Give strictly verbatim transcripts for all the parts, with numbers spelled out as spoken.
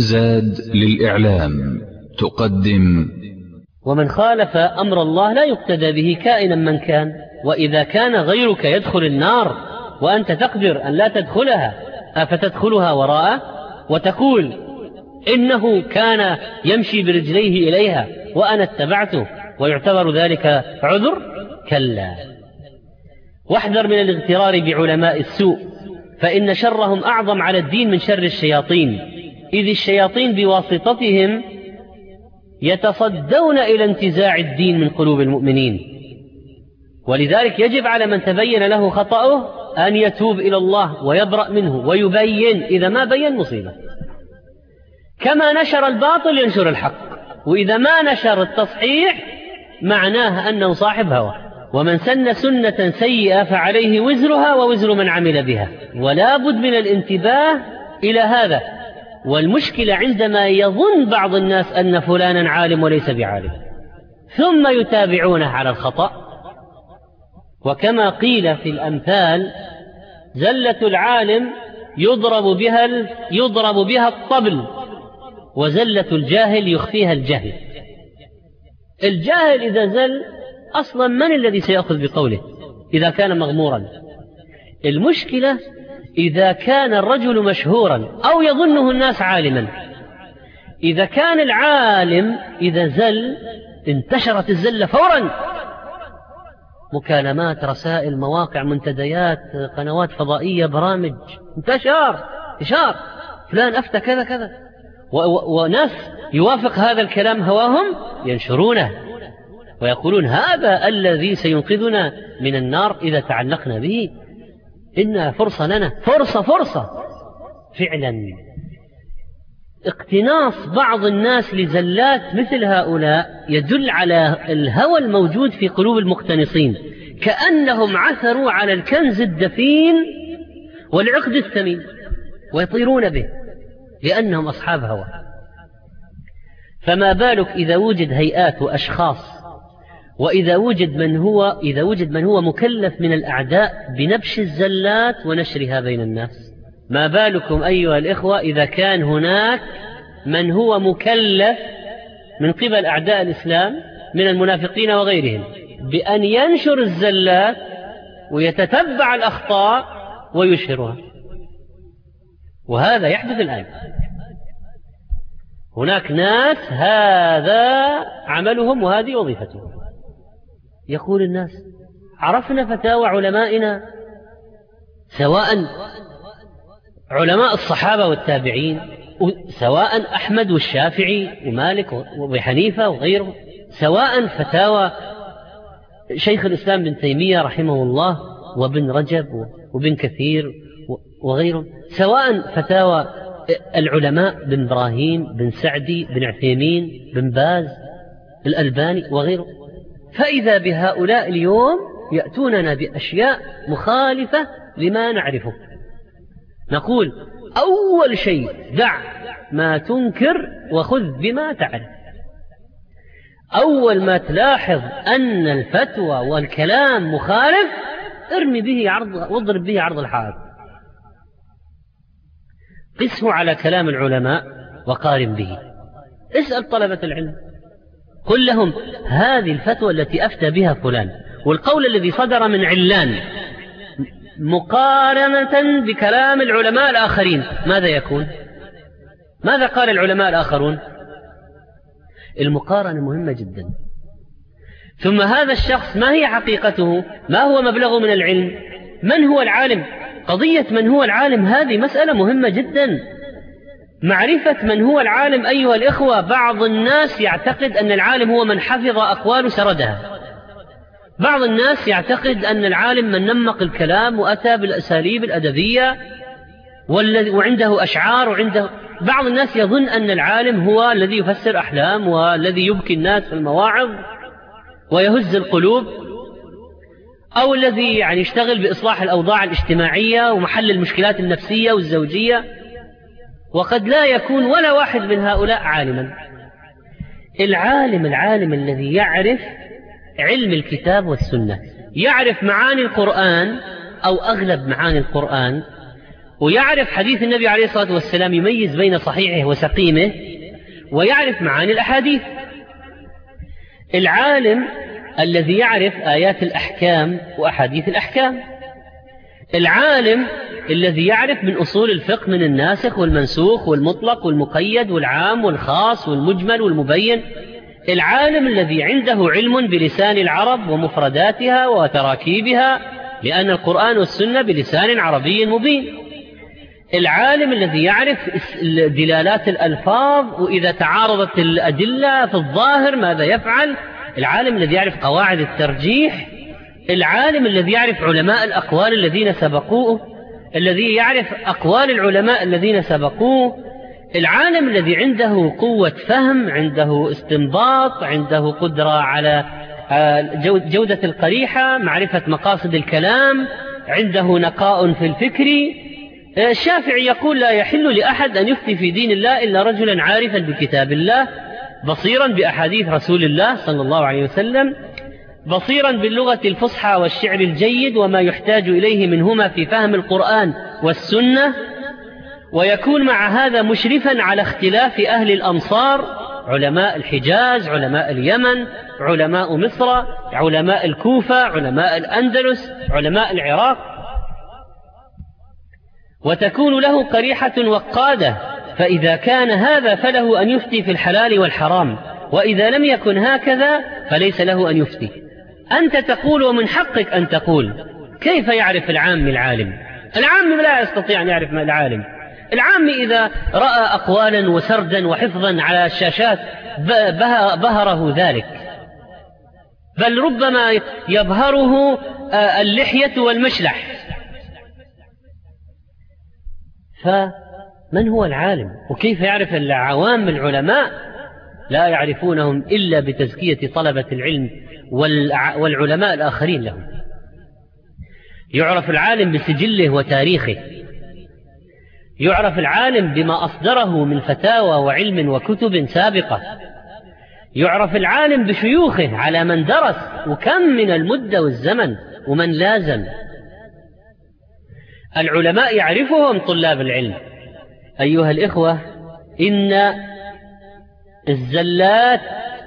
زاد للإعلام تقدم: ومن خالف أمر الله لا يقتدى به كائنا من كان. وإذا كان غيرك يدخل النار وأنت تقدر أن لا تدخلها أفتدخلها وراءه وتقول إنه كان يمشي برجليه إليها وأنا اتبعته ويعتبر ذلك عذر؟ كلا. واحذر من الاغترار بعلماء السوء، فإن شرهم أعظم على الدين من شر الشياطين، إذ الشياطين بواسطتهم يتصدون إلى انتزاع الدين من قلوب المؤمنين. ولذلك يجب على من تبين له خطأه أن يتوب إلى الله ويبرأ منه ويبين، إذا ما بين مصيبة. كما نشر الباطل ينشر الحق، وإذا ما نشر التصحيح معناه أنه صاحب هوى. ومن سن سنة سيئة فعليه وزرها ووزر من عمل بها. ولا بد من الانتباه إلى هذا. والمشكلة عندما يظن بعض الناس أن فلانا عالم وليس بعالم، ثم يتابعونه على الخطأ. وكما قيل في الأمثال: زلة العالم يضرب بها يضرب بها الطبل، وزلة الجاهل يخفيها الجهل. الجاهل إذا زل أصلا من الذي سيأخذ بقوله إذا كان مغمورا؟ المشكلة إذا كان الرجل مشهورا أو يظنه الناس عالما. إذا كان العالم إذا زل انتشرت الزلة فورا، مكالمات، رسائل، مواقع، منتديات، قنوات فضائية، برامج، انتشار انتشار فلان أفتى كذا كذا، وناس يوافق هذا الكلام هواهم ينشرونه ويقولون هذا الذي سينقذنا من النار إذا تعلقنا به، إنها فرصة لنا، فرصة فرصة فعلا. اقتناص بعض الناس لزلات مثل هؤلاء يدل على الهوى الموجود في قلوب المقتنصين، كأنهم عثروا على الكنز الدفين والعقد الثمين ويطيرون به لأنهم أصحاب هوى. فما بالك إذا وجد هيئات وأشخاص، وإذا وجد من هو إذا وجد من هو مكلف من الأعداء بنبش الزلات ونشرها بين الناس. ما بالكم أيها الإخوة إذا كان هناك من هو مكلف من قبل أعداء الإسلام من المنافقين وغيرهم بأن ينشر الزلات ويتتبع الأخطاء ويشهرها. وهذا يحدث الآن. هناك ناس هذا عملهم وهذه وظيفتهم. يقول الناس: عرفنا فتاوى علمائنا، سواء علماء الصحابة والتابعين، سواء أحمد والشافعي ومالك وحنيفة وغيره، سواء فتاوى شيخ الإسلام بن تيمية رحمه الله وابن رجب وابن كثير وغيره، سواء فتاوى العلماء بن إبراهيم بن سعدي بن عثيمين بن باز الألباني وغيره. فإذا بهؤلاء اليوم يأتوننا بأشياء مخالفة لما نعرفه. نقول: أول شيء دع ما تنكر وخذ بما تعرف. أول ما تلاحظ أن الفتوى والكلام مخالف ارمي به عرض واضرب به عرض الحائط. قسه على كلام العلماء وقارن به. اسأل طلبة العلم، قل لهم: هذه الفتوى التي أفتى بها فلان والقول الذي صدر من علان مقارنة بكلام العلماء الآخرين، ماذا يكون؟ ماذا قال العلماء الآخرون؟ المقارنة مهمة جدا. ثم هذا الشخص ما هي حقيقته؟ ما هو مبلغه من العلم؟ من هو العالم؟ قضية من هو العالم هذه مسألة مهمة جدا. معرفة من هو العالم أيها الإخوة، بعض الناس يعتقد أن العالم هو من حفظ أقوال سردها. بعض الناس يعتقد أن العالم من نمق الكلام وأتى بالأساليب الأدبية وعنده أشعار وعنده. بعض الناس يظن أن العالم هو الذي يفسر أحلام والذي يبكي الناس في المواعظ ويهز القلوب، أو الذي يعني يشتغل بإصلاح الأوضاع الاجتماعية ومحل المشكلات النفسية والزوجية. وقد لا يكون ولا واحد من هؤلاء عالما. العالم العالم الذي يعرف علم الكتاب والسنة، يعرف معاني القرآن أو أغلب معاني القرآن، ويعرف حديث النبي عليه الصلاة والسلام، يميز بين صحيحه وسقيمه، ويعرف معاني الأحاديث. العالم الذي يعرف آيات الأحكام وأحاديث الأحكام، العالم الذي يعرف من أصول الفقه من الناسخ والمنسوخ والمطلق والمقيد والعام والخاص والمجمل والمبين، العالم الذي عنده علم بلسان العرب ومفرداتها وتراكيبها، لأن القرآن والسنة بلسان عربي مبين، العالم الذي يعرف دلالات الألفاظ وإذا تعارضت الأدلة في الظاهر ماذا يفعل، العالم الذي يعرف قواعد الترجيح، العالم الذي يعرف علماء الأقوال الذين سبقوه، الذي يعرف أقوال العلماء الذين سبقوه، العالم الذي عنده قوة فهم، عنده استنباط، عنده قدرة على جودة القريحة، معرفة مقاصد الكلام، عنده نقاء في الفكر. الشافعي يقول: لا يحل لأحد أن يفتي في دين الله إلا رجلا عارفا بكتاب الله، بصيرا بأحاديث رسول الله صلى الله عليه وسلم، بصيرا باللغة الفصحى والشعر الجيد وما يحتاج إليه منهما في فهم القرآن والسنة، ويكون مع هذا مشرفا على اختلاف أهل الأمصار، علماء الحجاز، علماء اليمن، علماء مصر، علماء الكوفة، علماء الأندلس، علماء العراق، وتكون له قريحة وقادة. فإذا كان هذا فله أن يفتي في الحلال والحرام، وإذا لم يكن هكذا فليس له أن يفتي. أنت تقول ومن حقك أن تقول. كيف يعرف العام العالم؟ العام لا يستطيع أن يعرف ما العالم. العام إذا رأى أقوالا وسردا وحفظا على الشاشات بهره ذلك، بل ربما يبهره اللحية والمشلح. فمن هو العالم؟ وكيف يعرف العوام العلماء؟ لا يعرفونهم إلا بتزكية طلبة العلم والعلماء الآخرين لهم. يعرف العالم بسجله وتاريخه، يعرف العالم بما أصدره من فتاوى وعلم وكتب سابقة، يعرف العالم بشيوخه على من درس وكم من المدة والزمن ومن لازم. العلماء يعرفهم طلاب العلم. أيها الإخوة، إن الزلات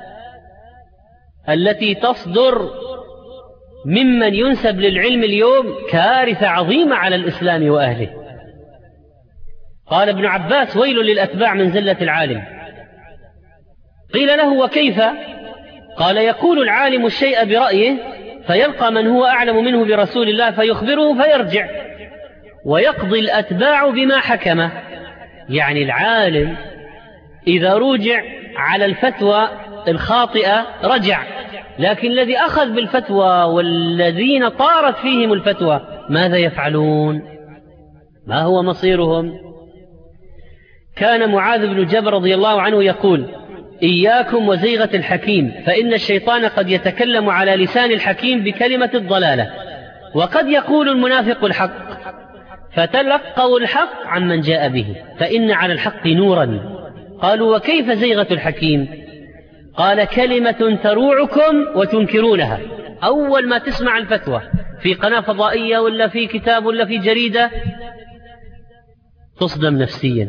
التي تصدر ممن ينسب للعلم اليوم كارثة عظيمة على الإسلام وأهله. قال ابن عباس: ويل للأتباع من زلة العالم. قيل له: وكيف؟ قال: يقول العالم الشيء برأيه فيلقى من هو أعلم منه برسول الله فيخبره فيرجع، ويقضي الأتباع بما حكمه. يعني العالم إذا رجع على الفتوى الخاطئة رجع، لكن الذي أخذ بالفتوى والذين طارت فيهم الفتوى ماذا يفعلون؟ ما هو مصيرهم؟ كان معاذ بن جبل رضي الله عنه يقول: إياكم وزيغة الحكيم، فإن الشيطان قد يتكلم على لسان الحكيم بكلمة الضلالة، وقد يقول المنافق الحق، فتلقوا الحق عمن جاء به، فإن على الحق نورا. قالوا: وكيف زيغة الحكيم؟ قال: كلمة تروعكم وتنكرونها. أول ما تسمع الفتوى في قناة فضائية ولا في كتاب ولا في جريدة تصدم نفسيا،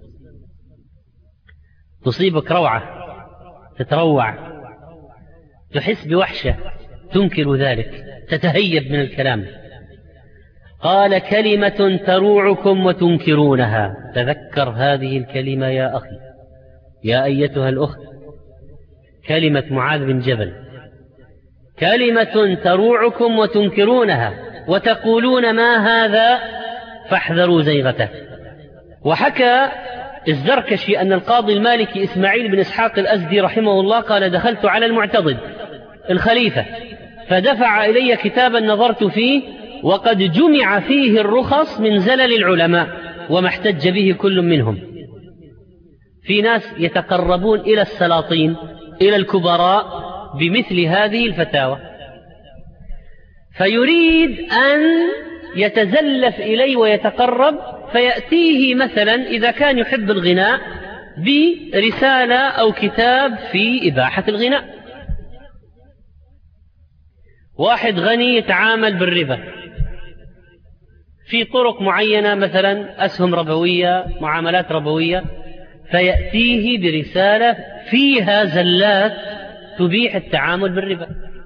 تصيبك روعة، تتروع، تحس بوحشة، تنكر ذلك، تتهيب من الكلام. قال: كلمة تروعكم وتنكرونها. تذكر هذه الكلمة يا أخي، يا أيتها الأخت، كلمة معاذ بن جبل: كلمة تروعكم وتنكرونها وتقولون ما هذا فاحذروا زيغته. وحكى الزركشي أن القاضي المالكي إسماعيل بن إسحاق الأزدي رحمه الله قال: دخلت على المعتضد الخليفة فدفع إلي كتابا نظرت فيه وقد جمع فيه الرخص من زلل العلماء وما احتج به كل منهم. في ناس يتقربون إلى السلاطين إلى الكبراء بمثل هذه الفتاوى، فيريد أن يتزلف إليه ويتقرب، فيأتيه مثلا إذا كان يحب الغناء برسالة أو كتاب في إباحة الغناء. واحد غني يتعامل بالربا، في طرق معينة، مثلا أسهم ربوية، معاملات ربوية، فيأتيه برسالة فيها زلات تبيح التعامل بالربا.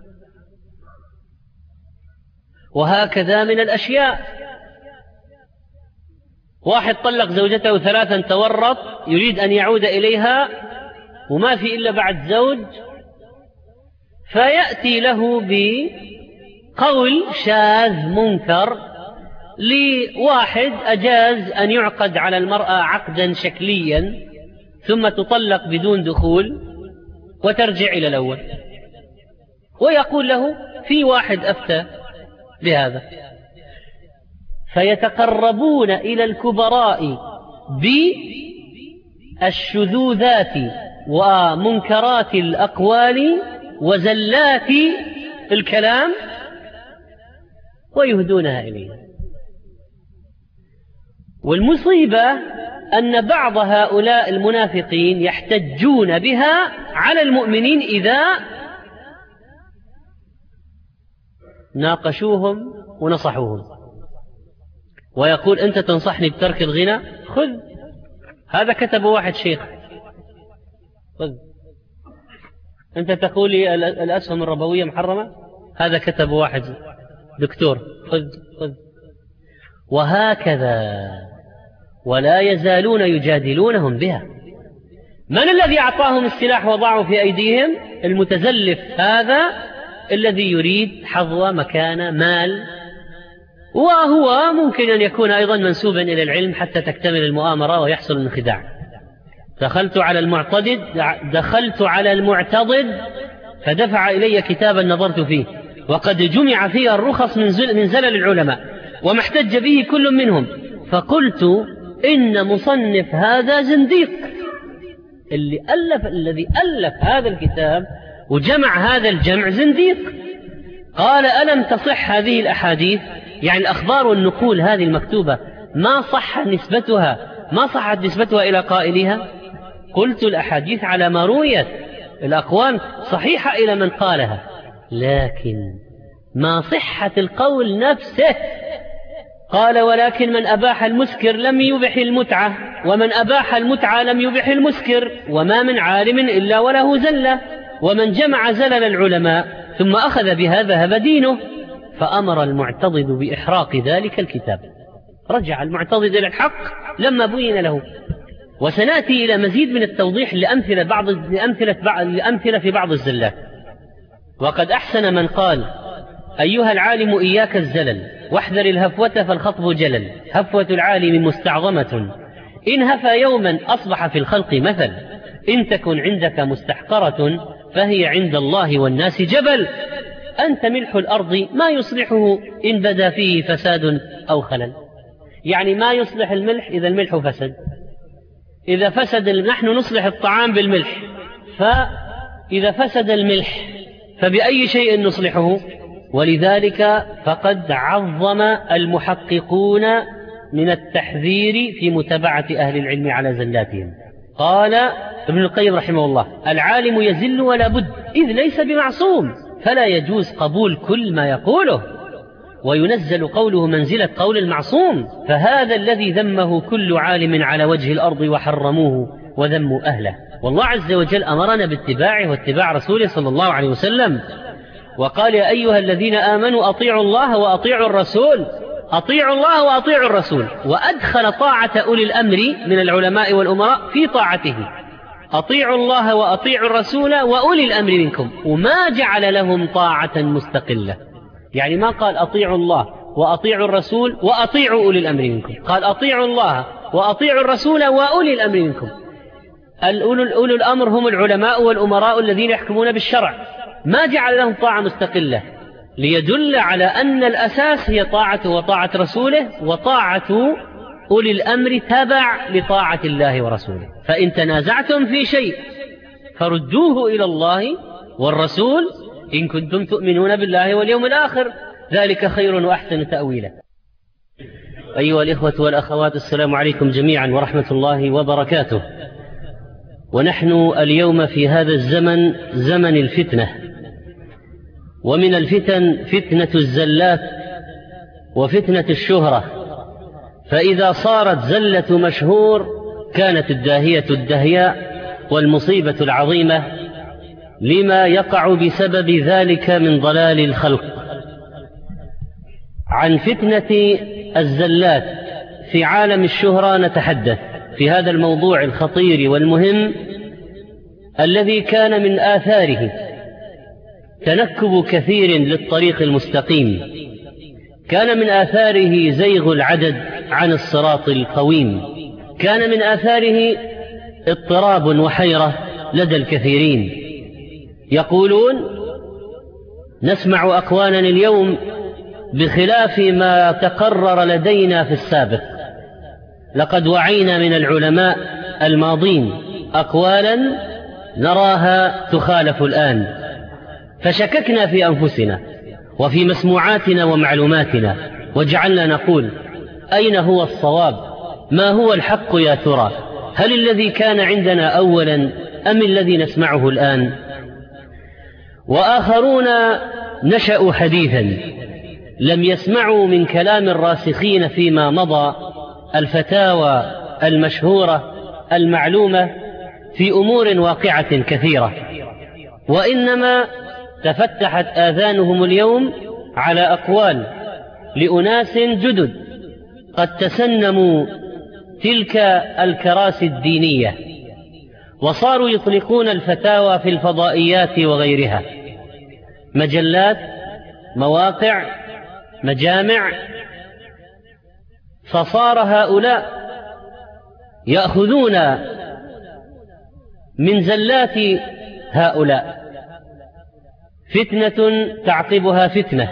وهكذا من الأشياء، واحد طلق زوجته ثلاثا تورط، يريد أن يعود إليها وما في إلا بعد زوج، فيأتي له بقول شاذ منكر لواحد أجاز أن يعقد على المرأة عقدا شكليا ثم تطلق بدون دخول وترجع إلى الأول، ويقول له في واحد أفتى بهذا، فيتقربون إلى الكبراء بالشذوذات ومنكرات الأقوال وزلات الكلام ويهدونها إليه. والمصيبة أن بعض هؤلاء المنافقين يحتجون بها على المؤمنين إذا ناقشوهم ونصحوهم، ويقول أنت تنصحني بترك الغنى، خذ هذا كتب واحد شيخ، خذ. أنت تقول لي الأسهم الربوية محرمة، هذا كتب واحد دكتور، خذ خذ. وهكذا، ولا يزالون يجادلونهم بها. من الذي أعطاهم السلاح وضعوا في أيديهم؟ المتزلف هذا الذي يريد حظوة مكان مال، وهو ممكن أن يكون أيضا منسوبا إلى العلم حتى تكتمل المؤامرة ويحصل الانخداع. دخلت على المعتضد دخلت على المعتضد فدفع إلي كتابا نظرت فيه، وقد جمع فيه الرخص من زل من زلل العلماء وما احتج به كل منهم، فقلت إن مصنف هذا زنديق، اللي ألف الذي ألف هذا الكتاب وجمع هذا الجمع زنديق. قال ألم تصح هذه الأحاديث، يعني الأخبار والنقول هذه المكتوبة ما صح نسبتها ما صحت نسبتها إلى قائلها؟ قلت الأحاديث على ما رويت، الأقوال صحيحة إلى من قالها، لكن ما صحة القول نفسه. قال ولكن من أباح المسكر لم يبح المتعة، ومن أباح المتعة لم يبح المسكر، وما من عالم إلا وله زلة، ومن جمع زلل العلماء ثم أخذ بها ذهب دينه. فأمر المعتضد بإحراق ذلك الكتاب. رجع المعتضد إلى الحق لما بين له. وسنأتي إلى مزيد من التوضيح لأمثلة, بعض لأمثلة, بعض لأمثلة في بعض الزلات. وقد أحسن من قال أيها العالم إياك الزلل واحذر الهفوة فالخطب جلل، هفوة العالم مستعظمة إن هفى يوما أصبح في الخلق مثل، إن تكن عندك مستحقرة فهي عند الله والناس جبل، أنت ملح الأرض ما يصلحه إن بدا فيه فساد أو خلل. يعني ما يصلح الملح إذا الملح فسد، إذا فسد نحن نصلح الطعام بالملح، فإذا فسد الملح فبأي شيء نصلحه؟ ولذلك فقد عظم المحققون من التحذير في متابعة أهل العلم على زلاتهم. قال ابن القيم رحمه الله العالم يزل ولا بد إذ ليس بمعصوم، فلا يجوز قبول كل ما يقوله، وينزل قوله منزلة قول المعصوم، فهذا الذي ذمه كل عالم على وجه الأرض وحرموه وذموا أهله. والله عز وجل أمرنا باتباعه واتباع رسوله صلى الله عليه وسلم، وقال يا أيها الذين آمنوا أطيعوا الله وأطيعوا الرسول، أطيعوا الله وأطيعوا الرسول، وأدخل طاعة أولي الأمر من العلماء والأمراء في طاعته، أطيعوا الله وأطيعوا الرسول وأولي الأمر منكم، وما جعل لهم طاعة مستقلة. يعني ما قال أطيعوا الله وأطيعوا الرسول وأطيعوا أولي الأمر منكم، قال أطيعوا الله وأطيعوا الرسول وأولي الأمر منكم. أولو الأمر هم العلماء والأمراء الذين يحكمون بالشرع، ما جعل لهم طاعة مستقلة، ليدل على أن الأساس هي طاعته وطاعة رسوله، وطاعة أولي الأمر تبع لطاعة الله ورسوله. فإن تنازعتم في شيء فردوه إلى الله والرسول إن كنتم تؤمنون بالله واليوم الآخر، ذلك خير وأحسن تأويلا. أيها الإخوة والأخوات، السلام عليكم جميعا ورحمة الله وبركاته. ونحن اليوم في هذا الزمن زمن الفتنة، ومن الفتن فتنة الزلات وفتنة الشهرة فإذا صارت زلة مشهور كانت الداهية الدهياء والمصيبة العظيمة لما يقع بسبب ذلك من ضلال الخلق. عن فتنة الزلات في عالم الشهرة نتحدث في هذا الموضوع الخطير والمهم الذي كان من آثاره تنكب كثير للطريق المستقيم، كان من آثاره زيغ العدد عن الصراط القويم، كان من آثاره اضطراب وحيرة لدى الكثيرين. يقولون نسمع أقوالا اليوم بخلاف ما تقرر لدينا في السابق، لقد وعينا من العلماء الماضين أقوالا نراها تخالف الآن، فشككنا في أنفسنا وفي مسموعاتنا ومعلوماتنا وجعلنا نقول أين هو الصواب؟ ما هو الحق يا ترى؟ هل الذي كان عندنا أولا أم الذي نسمعه الآن؟ وآخرون نشأوا حديثا لم يسمعوا من كلام الراسخين فيما مضى الفتاوى المشهورة المعلومة في أمور واقعة كثيرة، وإنما تفتحت آذانهم اليوم على أقوال لأناس جدد قد تسنموا تلك الكراسي الدينية وصاروا يطلقون الفتاوى في الفضائيات وغيرها، مجلات، مواقع، مجامع. فصار هؤلاء يأخذون من زلات هؤلاء فتنة تعقبها فتنة،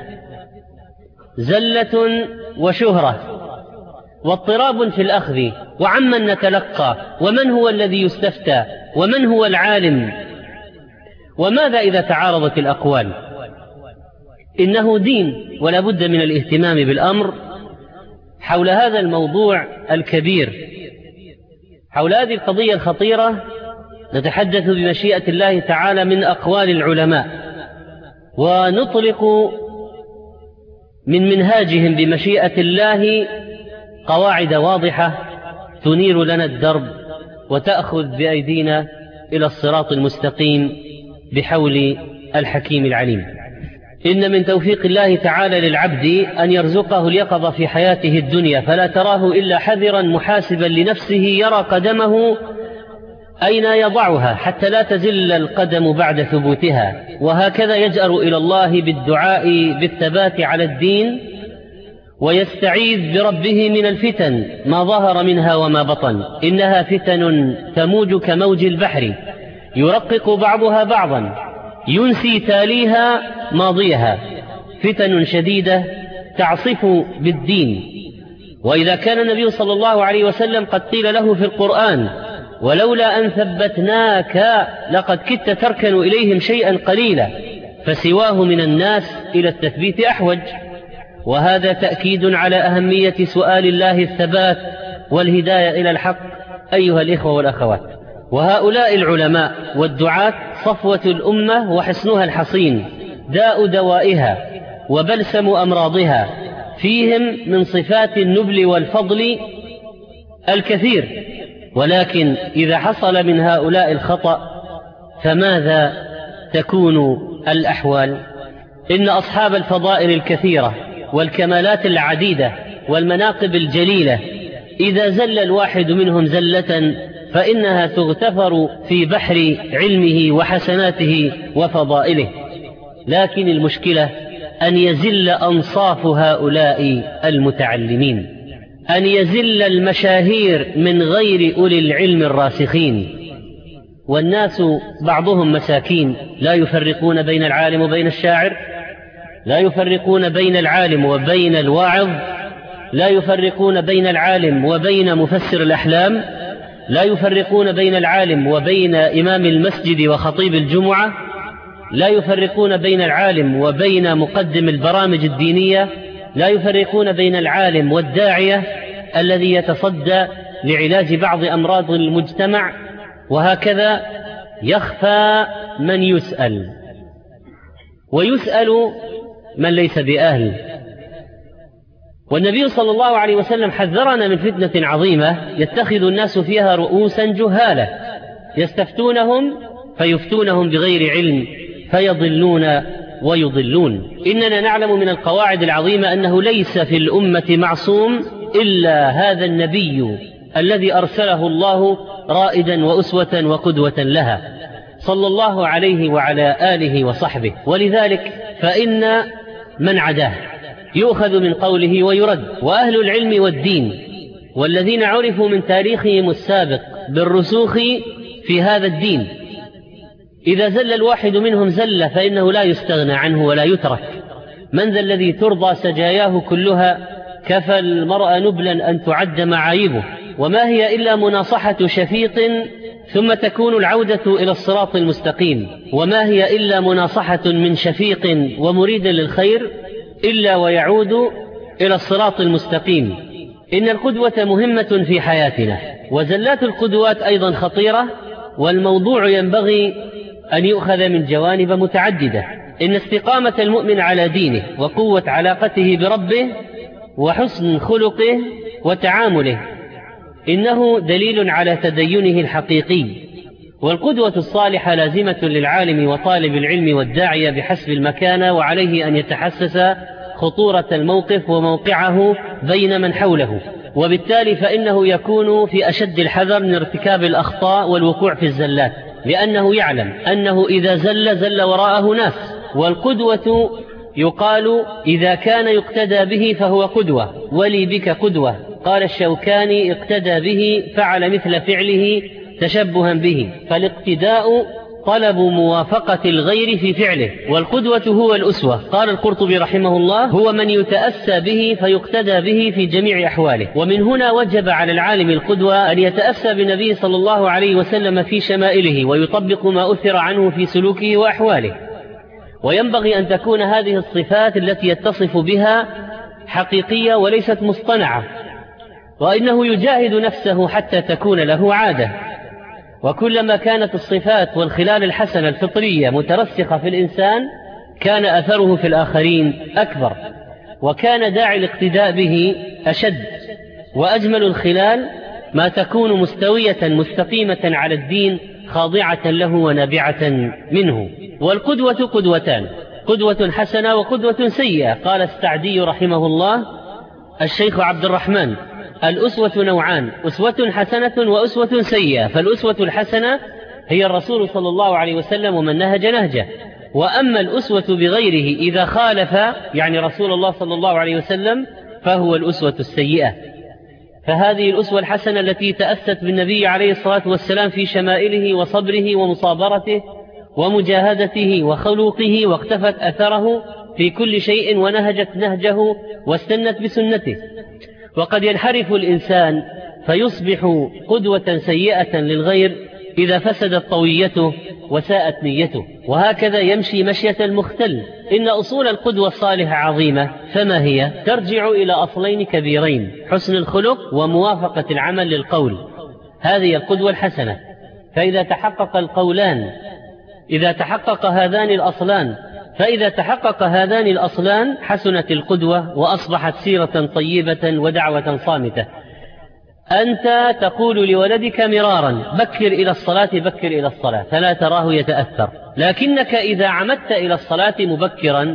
زلة وشهرة واضطراب في الأخذ، وعمن نتلقى، ومن هو الذي يستفتى، ومن هو العالم، وماذا إذا تعارضت الأقوال؟ إنه دين ولا بد من الاهتمام بالأمر حول هذا الموضوع الكبير، حول هذه القضية الخطيرة. نتحدث بمشيئة الله تعالى من أقوال العلماء، ونطلق من منهاجهم بمشيئة الله قواعد واضحة تنير لنا الدرب وتأخذ بأيدينا إلى الصراط المستقيم بحول الحكيم العليم. إن من توفيق الله تعالى للعبد أن يرزقه اليقظة في حياته الدنيا، فلا تراه إلا حذرا محاسبا لنفسه يرى قدمه أين يضعها حتى لا تزل القدم بعد ثبوتها، وهكذا يجأر إلى الله بالدعاء بالثبات على الدين ويستعيذ بربه من الفتن ما ظهر منها وما بطن. إنها فتن تموج كموج البحر يرقق بعضها بعضا ينسي تاليها ماضيها، فتن شديدة تعصف بالدين. وإذا كان النبي صلى الله عليه وسلم قد قيل له في القرآن ولولا أن ثبتناك لقد كدت تركن إليهم شيئا قليلا، فسواه من الناس إلى التثبيت أحوج. وهذا تأكيد على أهمية سؤال الله الثبات والهداية إلى الحق أيها الإخوة والأخوات. وهؤلاء العلماء والدعاة صفوة الأمة وحصنها الحصين، داء دوائها وبلسم أمراضها، فيهم من صفات النبل والفضل الكثير. ولكن إذا حصل من هؤلاء الخطأ فماذا تكون الأحوال؟ إن أصحاب الفضائل الكثيرة والكمالات العديدة والمناقب الجليلة إذا زل الواحد منهم زلة فإنها تغتفر في بحر علمه وحسناته وفضائله. لكن المشكلة أن يزل أنصاف هؤلاء المتعلمين، أن يزل المشاهير من غير أولي العلم الراسخين. والناس بعضهم مساكين لا يفرقون بين العالم وبين الشاعر، لا يفرقون بين العالم وبين الواعظ، لا يفرقون بين العالم وبين مفسر الأحلام، لا يفرقون بين العالم وبين إمام المسجد وخطيب الجمعة، لا يفرقون بين العالم وبين مقدم البرامج الدينية، لا يفرقون بين العالم والداعية الذي يتصدى لعلاج بعض أمراض المجتمع. وهكذا يخفى من يسأل، ويسأل من ليس بأهل. والنبي صلى الله عليه وسلم حذرنا من فتنة عظيمة يتخذ الناس فيها رؤوسا جهالة يستفتونهم فيفتونهم بغير علم فيضلون ويضلون. إننا نعلم من القواعد العظيمة أنه ليس في الأمة معصوم إلا هذا النبي الذي أرسله الله رائدا وأسوة وقدوة لها صلى الله عليه وعلى آله وصحبه. ولذلك فإن من عداه يؤخذ من قوله ويرد. وأهل العلم والدين والذين عرفوا من تاريخهم السابق بالرسوخ في هذا الدين إذا زل الواحد منهم زل فإنه لا يستغنى عنه ولا يترك. من ذا الذي ترضى سجاياه كلها كفى المرء نبلا أن تعد معايبه. وما هي إلا مناصحة شفيق ثم تكون العودة إلى الصراط المستقيم. وما هي إلا مناصحة من شفيق ومريد للخير إلا ويعود إلى الصراط المستقيم. إن القدوة مهمة في حياتنا وزلات القدوات أيضا خطيرة والموضوع ينبغي أن يؤخذ من جوانب متعددة. إن استقامة المؤمن على دينه وقوة علاقته بربه وحسن خلقه وتعامله إنه دليل على تدينه الحقيقي. والقدوة الصالحة لازمة للعالم وطالب العلم والداعية بحسب المكانة وعليه أن يتحسس خطورة الموقف وموقعه بين من حوله وبالتالي فإنه يكون في أشد الحذر من ارتكاب الأخطاء والوقوع في الزلات لأنه يعلم أنه إذا زل زل وراءه ناس. والقدوة يقال إذا كان يقتدى به فهو قدوة ولي بك قدوة. قال الشوكاني اقتدى به فعل مثل فعله تشبها به. فالاقتداء طلب موافقة الغير في فعله والقدوة هو الأسوة. قال القرطبي رحمه الله هو من يتأسى به فيقتدى به في جميع أحواله. ومن هنا وجب على العالم القدوة أن يتأسى بالنبي صلى الله عليه وسلم في شمائله ويطبق ما أثر عنه في سلوكه وأحواله. وينبغي أن تكون هذه الصفات التي يتصف بها حقيقية وليست مصطنعة. وإنه يجاهد نفسه حتى تكون له عادة. وكلما كانت الصفات والخلال الحسنة الفطرية مترسخة في الإنسان كان أثره في الآخرين أكبر وكان داعي الاقتداء به أشد. وأجمل الخلال ما تكون مستوية مستقيمة على الدين خاضعة له ونابعة منه. والقدوة قدوتان قدوة حسنة وقدوة سيئة. قال السعدي رحمه الله الشيخ عبد الرحمن الأسوة نوعان أسوة حسنة وأسوة سيئة. فالأسوة الحسنة هي الرسول صلى الله عليه وسلم ومن نهج نهجه. وأما الأسوة بغيره إذا خالف يعني رسول الله صلى الله عليه وسلم فهو الأسوة السيئة. فهذه الأسوة الحسنة التي تأست بالنبي عليه الصلاة والسلام في شمائله وصبره ومصابرته ومجاهدته وخلوقه واقتفت أثره في كل شيء ونهجت نهجه واستنت بسنته. وقد ينحرف الإنسان فيصبح قدوة سيئة للغير إذا فسدت طويته وساءت نيته. وهكذا يمشي مشية المختل. إن أصول القدوة الصالحة عظيمة. فما هي؟ ترجع إلى أصلين كبيرين حسن الخلق وموافقة العمل للقول. هذه القدوة الحسنة. فإذا تحقق القولان إذا تحقق هذان الأصلان فإذا تحقق هذان الأصلان حسنت القدوة وأصبحت سيرة طيبة ودعوة صامتة. أنت تقول لولدك مرارا بكر إلى الصلاة بكر إلى الصلاة فلا تراه يتأثر. لكنك إذا عمدت إلى الصلاة مبكرا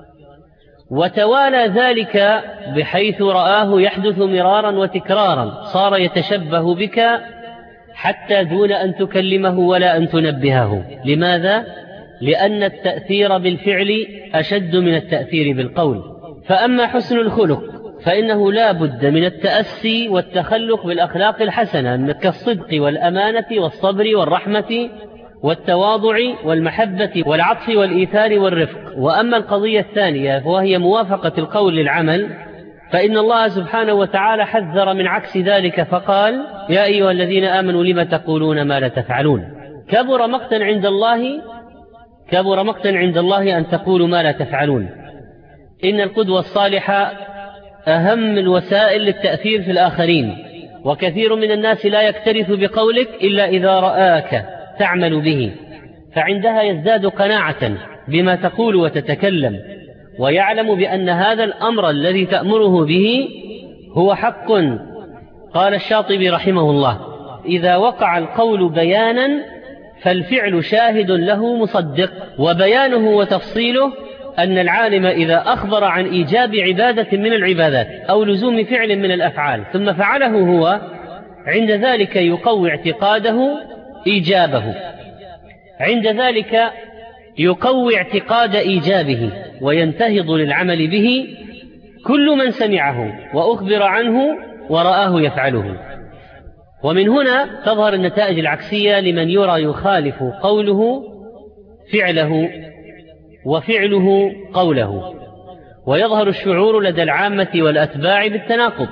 وتوالى ذلك بحيث رآه يحدث مرارا وتكرارا صار يتشبه بك حتى دون أن تكلمه ولا أن تنبهه. لماذا؟ لأن التأثير بالفعل أشد من التأثير بالقول. فأما حسن الخلق فإنه لا بد من التأسي والتخلق بالأخلاق الحسنة كالصدق والأمانة والصبر والرحمة والتواضع والمحبة والعطف والإيثار والرفق. وأما القضية الثانية وهي موافقة القول للعمل فإن الله سبحانه وتعالى حذر من عكس ذلك فقال يا أيها الذين آمنوا لم تقولون ما لا تفعلون. كبر مقتا عند الله كبر مقتا عند الله أن تقولوا ما لا تفعلون. إن القدوة الصالحة أهم الوسائل للتأثير في الآخرين. وكثير من الناس لا يكترث بقولك إلا إذا رآك تعمل به فعندها يزداد قناعة بما تقول وتتكلم ويعلم بأن هذا الأمر الذي تأمره به هو حق. قال الشاطبي رحمه الله: إذا وقع القول بيانا فالفعل شاهد له مصدق. وبيانه وتفصيله أن العالم إذا أخبر عن إيجاب عبادة من العبادات أو لزوم فعل من الأفعال ثم فعله هو، عند ذلك يقوي اعتقاده إيجابه، عند ذلك يقوي اعتقاد إيجابه وينتهض للعمل به كل من سمعه وأخبر عنه ورآه يفعله. ومن هنا تظهر النتائج العكسية لمن يرى يخالف قوله فعله وفعله قوله، ويظهر الشعور لدى العامة والأتباع بالتناقض.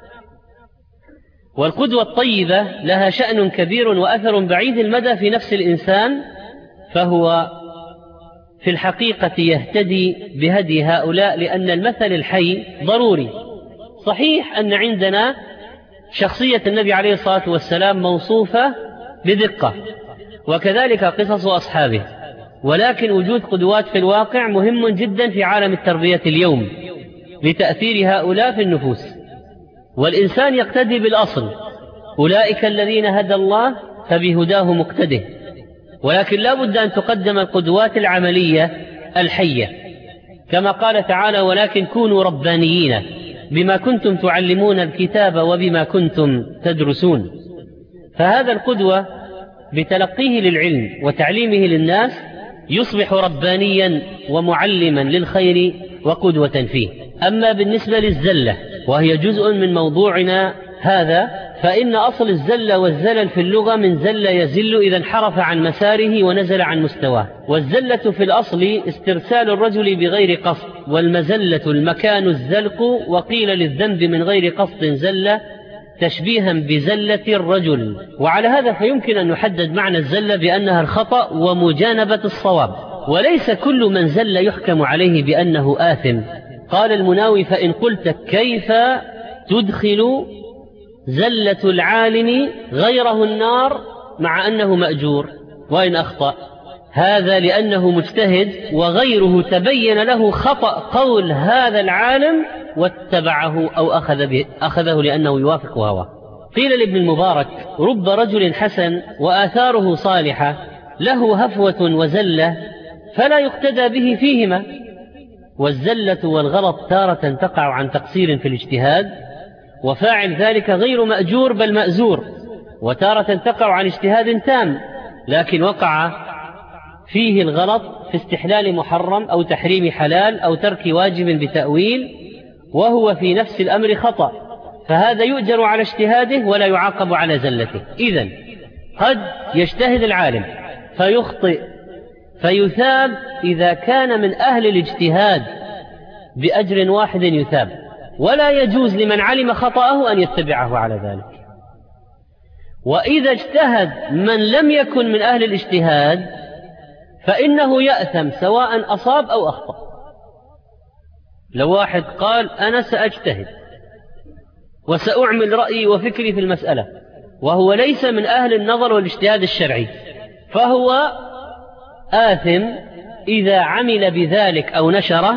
والقدوة الطيبة لها شأن كبير وأثر بعيد المدى في نفس الإنسان، فهو في الحقيقة يهتدي بهدي هؤلاء، لأن المثل الحي ضروري. صحيح أن عندنا شخصية النبي عليه الصلاة والسلام موصوفة بدقة، وكذلك قصص أصحابه، ولكن وجود قدوات في الواقع مهم جدا في عالم التربية اليوم لتأثير هؤلاء في النفوس. والإنسان يقتدي بالأصل: أولئك الذين هدى الله فبهداه مقتده. ولكن لا بد أن تقدم القدوات العملية الحية، كما قال تعالى: ولكن كونوا ربانيين بما كنتم تعلمون الكتاب وبما كنتم تدرسون. فهذا القدوة بتلقيه للعلم وتعليمه للناس يصبح ربانيا ومعلما للخير وقدوة فيه. أما بالنسبة للزلة، وهي جزء من موضوعنا هذا، فإن أصل الزلة والزلل في اللغة من زل يزل إذا انحرف عن مساره ونزل عن مستواه. والزلة في الأصل استرسال الرجل بغير قصد، والمزلة المكان الزلق، وقيل للذنب من غير قصد زلة تشبيها بزلة الرجل. وعلى هذا فيمكن أن نحدد معنى الزلة بأنها الخطأ ومجانبة الصواب، وليس كل من زل يحكم عليه بأنه آثم. قال المناوي: فإن قلت كيف تدخل زلة العالم غيره النار مع أنه مأجور وإن أخطأ؟ هذا لأنه مجتهد وغيره تبين له خطأ قول هذا العالم واتبعه أو أخذ به أخذه لأنه يوافق هواه. قيل لابن المبارك: رب رجل حسن وآثاره صالحة له هفوة وزلة فلا يقتدى به فيهما. والزلة والغلط تارة تقع عن تقصير في الاجتهاد وفاعل ذلك غير مأجور بل مأزور، وتارة تقع عن اجتهاد تام لكن وقع فيه الغلط في استحلال محرم أو تحريم حلال أو ترك واجب بتأويل، وهو في نفس الأمر خطأ، فهذا يؤجر على اجتهاده ولا يعاقب على زلته. إذن قد يجتهد العالم فيخطئ فيثاب إذا كان من أهل الاجتهاد بأجر واحد يثاب، ولا يجوز لمن علم خطأه أن يتبعه على ذلك. وإذا اجتهد من لم يكن من أهل الاجتهاد فإنه يأثم سواء أصاب أو أخطأ. لو واحد قال أنا سأجتهد وسأعمل رأيي وفكري في المسألة وهو ليس من أهل النظر والاجتهاد الشرعي، فهو آثم إذا عمل بذلك أو نشره،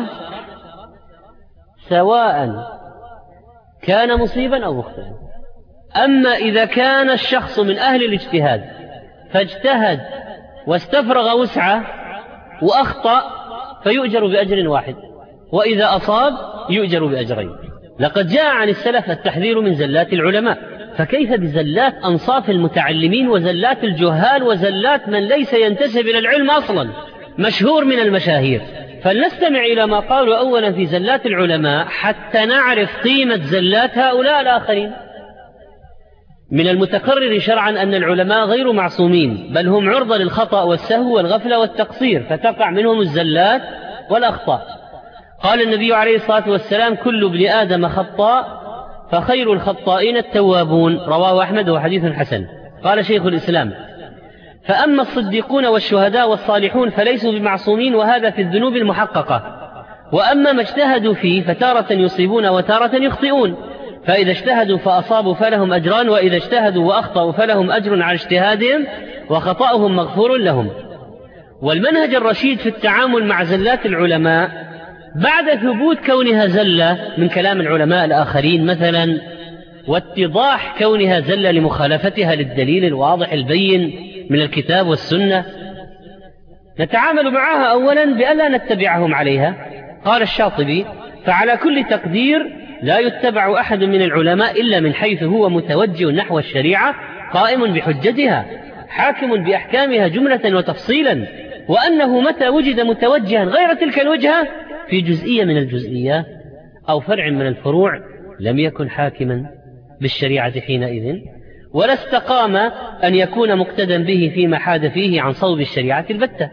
سواء كان مصيبا أو مخطئا. أما إذا كان الشخص من أهل الاجتهاد فاجتهد واستفرغ وسعه وأخطأ فيؤجر بأجر واحد، وإذا أصاب يؤجر بأجرين. لقد جاء عن السلف التحذير من زلات العلماء، فكيف بزلات أنصاف المتعلمين وزلات الجهال وزلات من ليس ينتسب إلى العلم أصلا، مشهور من المشاهير. فلنستمع إلى ما قالوا أولا في زلات العلماء حتى نعرف قيمة زلات هؤلاء الآخرين. من المتقرر شرعا أن العلماء غير معصومين، بل هم عرضة للخطأ والسهو والغفلة والتقصير، فتقع منهم الزلات والأخطاء. قال النبي عليه الصلاة والسلام: كل ابن آدم خطاء فخير الخطائين التوابون، رواه أحمد وحديث حسن. قال شيخ الإسلام: فأما الصديقون والشهداء والصالحون فليسوا بمعصومين، وهذا في الذنوب المحققة. وأما ما اجتهدوا فيه فتارة يصيبون وتارة يخطئون، فإذا اجتهدوا فأصابوا فلهم أجران، وإذا اجتهدوا وأخطأوا فلهم أجر على اجتهادهم وخطأهم مغفور لهم. والمنهج الرشيد في التعامل مع زلات العلماء بعد ثبوت كونها زلة من كلام العلماء الآخرين مثلا، واتضاح كونها زلة لمخالفتها للدليل الواضح البين من الكتاب والسنة، نتعامل معها أولا بألا نتبعهم عليها. قال الشاطبي: فعلى كل تقدير لا يتبع أحد من العلماء إلا من حيث هو متوجه نحو الشريعة قائم بحجتها حاكم بأحكامها جملة وتفصيلا، وأنه متى وجد متوجها غير تلك الوجهة في جزئية من الجزئيات أو فرع من الفروع لم يكن حاكما بالشريعة حينئذ، ولا استقام أن يكون مقتدا به فيما حاد فيه عن صوب الشريعة البتة.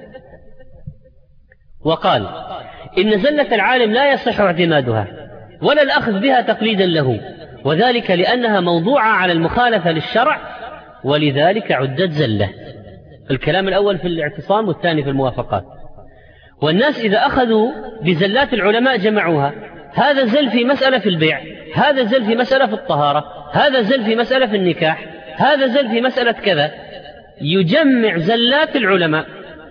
وقال: إن زلة العالم لا يصح اعتمادها ولا الأخذ بها تقليدا له، وذلك لأنها موضوعة على المخالفة للشرع، ولذلك عدت زلة. الكلام الأول في الاعتصام والثاني في الموافقات. والناس إذا أخذوا بزلات العلماء جمعوها، هذا زل في مسألة في البيع، هذا زل في مسألة في الطهارة، هذا زل في مسألة في النكاح، هذا زل في مسألة كذا، يجمع زلات العلماء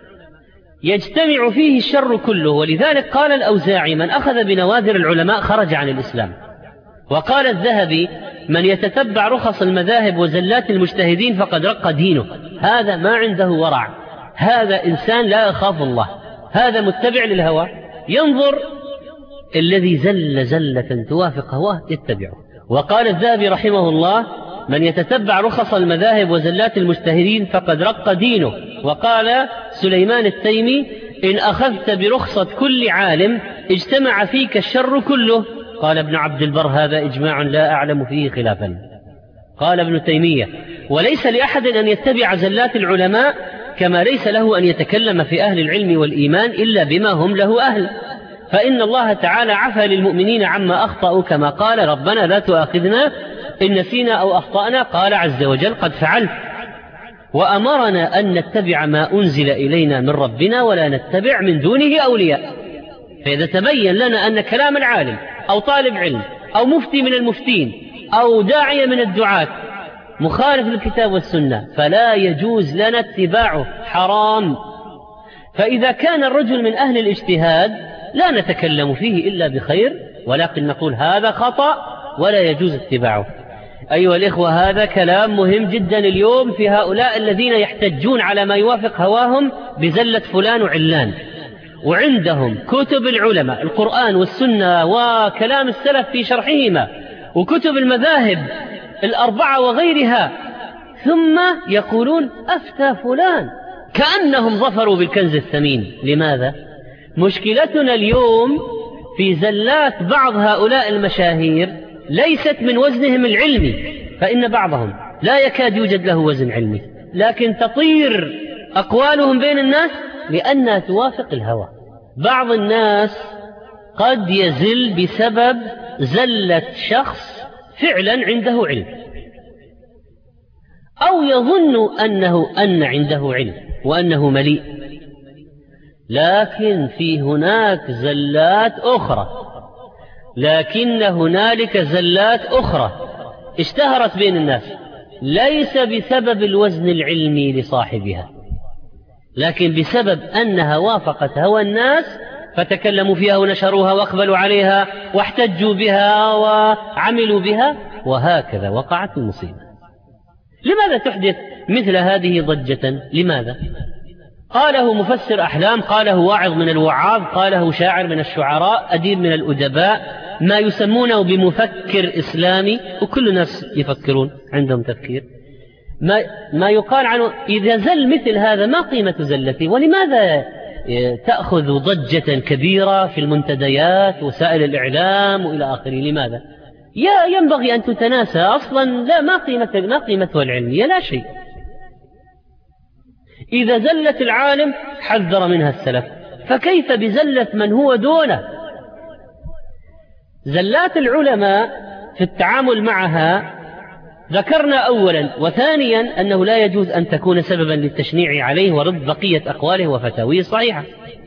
يجتمع فيه الشر كله. ولذلك قال الأوزاعي: من أخذ بنوادر العلماء خرج عن الإسلام. وقال الذهبي: من يتتبع رخص المذاهب وزلات المجتهدين فقد رق دينه. هذا ما عنده ورع، هذا إنسان لا يخاف الله، هذا متبع للهوى، ينظر الذي زل زلة توافق هواه يتبعه. وقال الذهبي رحمه الله: من يتتبع رخص المذاهب وزلات المجتهدين فقد رق دينه. وقال سليمان التيمي: إن أخذت برخصة كل عالم اجتمع فيك الشر كله. قال ابن عبد البر: هذا إجماع لا أعلم فيه خلافا. قال ابن تيمية: وليس لأحد أن يتبع زلات العلماء كما ليس له أن يتكلم في أهل العلم والإيمان إلا بما هم له أهل، فإن الله تعالى عفى للمؤمنين عما أخطأوا كما قال: ربنا لا تؤاخذنا إن نسينا أو أخطأنا. قال عز وجل: قد فعلت. وأمرنا أن نتبع ما أنزل إلينا من ربنا ولا نتبع من دونه أولياء. فإذا تبين لنا أن كلام العالم أو طالب علم أو مفتي من المفتين أو داعية من الدعاة مخالف للكتاب والسنة فلا يجوز لنا اتباعه، حرام. فإذا كان الرجل من أهل الاجتهاد لا نتكلم فيه إلا بخير، ولكن نقول هذا خطأ ولا يجوز اتباعه. أيها الإخوة، هذا كلام مهم جدا اليوم في هؤلاء الذين يحتجون على ما يوافق هواهم بزلة فلان وعلان، وعندهم كتب العلماء القرآن والسنة وكلام السلف في شرحهما وكتب المذاهب الأربعة وغيرها، ثم يقولون أفتى فلان كأنهم ظفروا بالكنز الثمين. لماذا؟ مشكلتنا اليوم في زلات بعض هؤلاء المشاهير ليست من وزنهم العلمي، فإن بعضهم لا يكاد يوجد له وزن علمي، لكن تطير أقوالهم بين الناس لأنها توافق الهوى. بعض الناس قد يزل بسبب زلة شخص فعلا عنده علم، أو يظن أنه أن عنده علم وأنه مليء، لكن في هناك زلات أخرى، لكن هنالك زلات أخرى اشتهرت بين الناس ليس بسبب الوزن العلمي لصاحبها، لكن بسبب أنها وافقت هوى الناس فتكلموا فيها ونشروها واقبلوا عليها واحتجوا بها وعملوا بها، وهكذا وقعت المصيبة. لماذا تحدث مثل هذه ضجة؟ لماذا؟ قاله مفسر أحلام، قاله واعظ من الوعاظ، قاله شاعر من الشعراء، أديب من الأدباء، ما يسمونه بمفكر إسلامي، وكل الناس يفكرون عندهم تفكير. ما, ما يقال عنه إذا زل مثل هذا ما قيمة زلته؟ ولماذا تأخذ ضجة كبيرة في المنتديات وسائل الإعلام وإلى آخره؟ لماذا؟ يا ينبغي أن تتناسى أصلا. لا، ما قيمة ما قيمته العلمية؟ لا شيء. إذا زلت العالم حذر منها السلف، فكيف بزلة من هو دونه؟ زلات العلماء في التعامل معها ذكرنا أولا، وثانيا أنه لا يجوز أن تكون سببا للتشنيع عليه ورد بقية أقواله وفتاويه الصحيحة،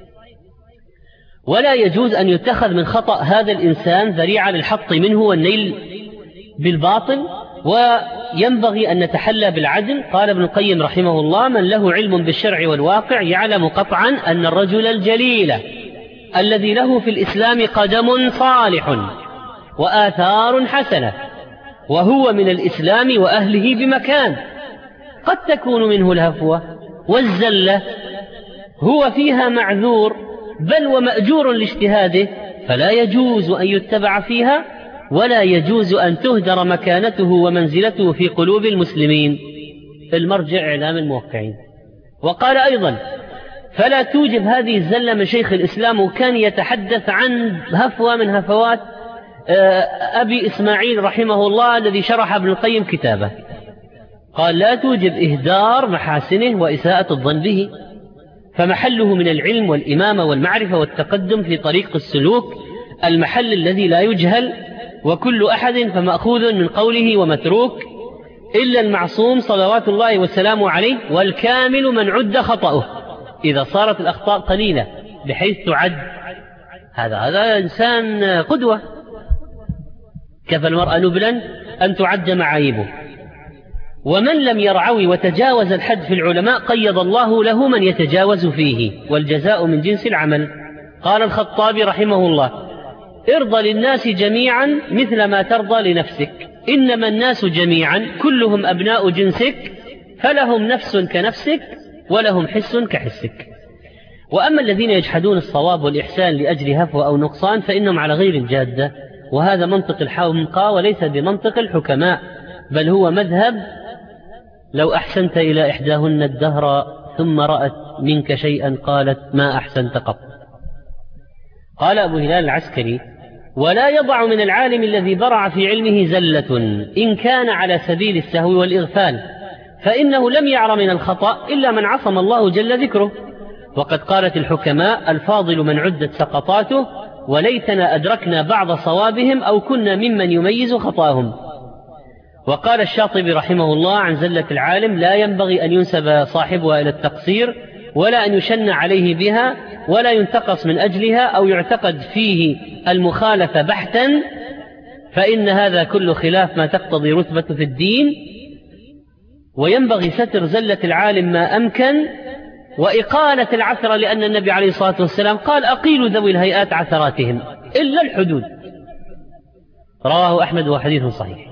ولا يجوز أن يتخذ من خطأ هذا الإنسان ذريعة للحط منه والنيل بالباطل، وينبغي أن نتحلى بالعدل. قال ابن القيم رحمه الله: من له علم بالشرع والواقع يعلم قطعا أن الرجل الجليل الذي له في الإسلام قدم صالح وآثار حسنة، وهو من الإسلام وأهله بمكان، قد تكون منه الهفوة والزلة، هو فيها معذور بل ومأجور لاجتهاده، فلا يجوز أن يتبع فيها، ولا يجوز أن تهدر مكانته ومنزلته في قلوب المسلمين. المرجع إعلام الموقعين. وقال أيضا: فلا توجب هذه الزلة من شيخ الإسلام، وكان يتحدث عن هفوة من هفوات أبي إسماعيل رحمه الله الذي شرح ابن القيم كتابه، قال: لا توجب إهدار محاسنه وإساءة الظن به، فمحله من العلم والإمامة والمعرفة والتقدم في طريق السلوك، المحل الذي لا يجهل، وكل أحد فمأخوذ من قوله ومتروك إلا المعصوم صلوات الله والسلام عليه، والكامل من عد خطأه إذا صارت الأخطاء قليلة بحيث تعد. هذا هذا إنسان قدوة، كفى المرأة نبلا أن تعد معايبه. ومن لم يرعوي وتجاوز الحد في العلماء قيض الله له من يتجاوز فيه، والجزاء من جنس العمل. قال الخطابي رحمه الله: ارضى للناس جميعا مثل ما ترضى لنفسك، إنما الناس جميعا كلهم أبناء جنسك، فلهم نفس كنفسك ولهم حس كحسك. وأما الذين يجحدون الصواب والإحسان لأجل هفوة أو نقصان فإنهم على غير الجادة، وهذا منطق الحمقى وليس بمنطق الحكماء، بل هو مذهب لو أحسنت إلى إحداهن الدهر ثم رأت منك شيئا قالت ما أحسنت قط. قال أبو هلال العسكري: ولا يضع من العالم الذي برع في علمه زلة إن كان على سبيل السهو والإغفال، فإنه لم يعر من الخطأ إلا من عصم الله جل ذكره. وقد قالت الحكماء: الفاضل من عدت سقطاته، وليتنا أدركنا بعض صوابهم أو كنا ممن يميز خطاهم. وقال الشاطبي رحمه الله عن زلة العالم: لا ينبغي أن ينسب صاحبها إلى التقصير، ولا أن يشن عليه بها، ولا ينتقص من أجلها أو يعتقد فيه المخالفة بحتا، فإن هذا كل خلاف ما تقتضي رتبة في الدين. وينبغي ستر زلة العالم ما أمكن، وإقالة العثرة، لأن النبي عليه الصلاة والسلام قال: أقيلوا ذوي الهيئات عثراتهم إلا الحدود. رواه أحمد وحديث صحيح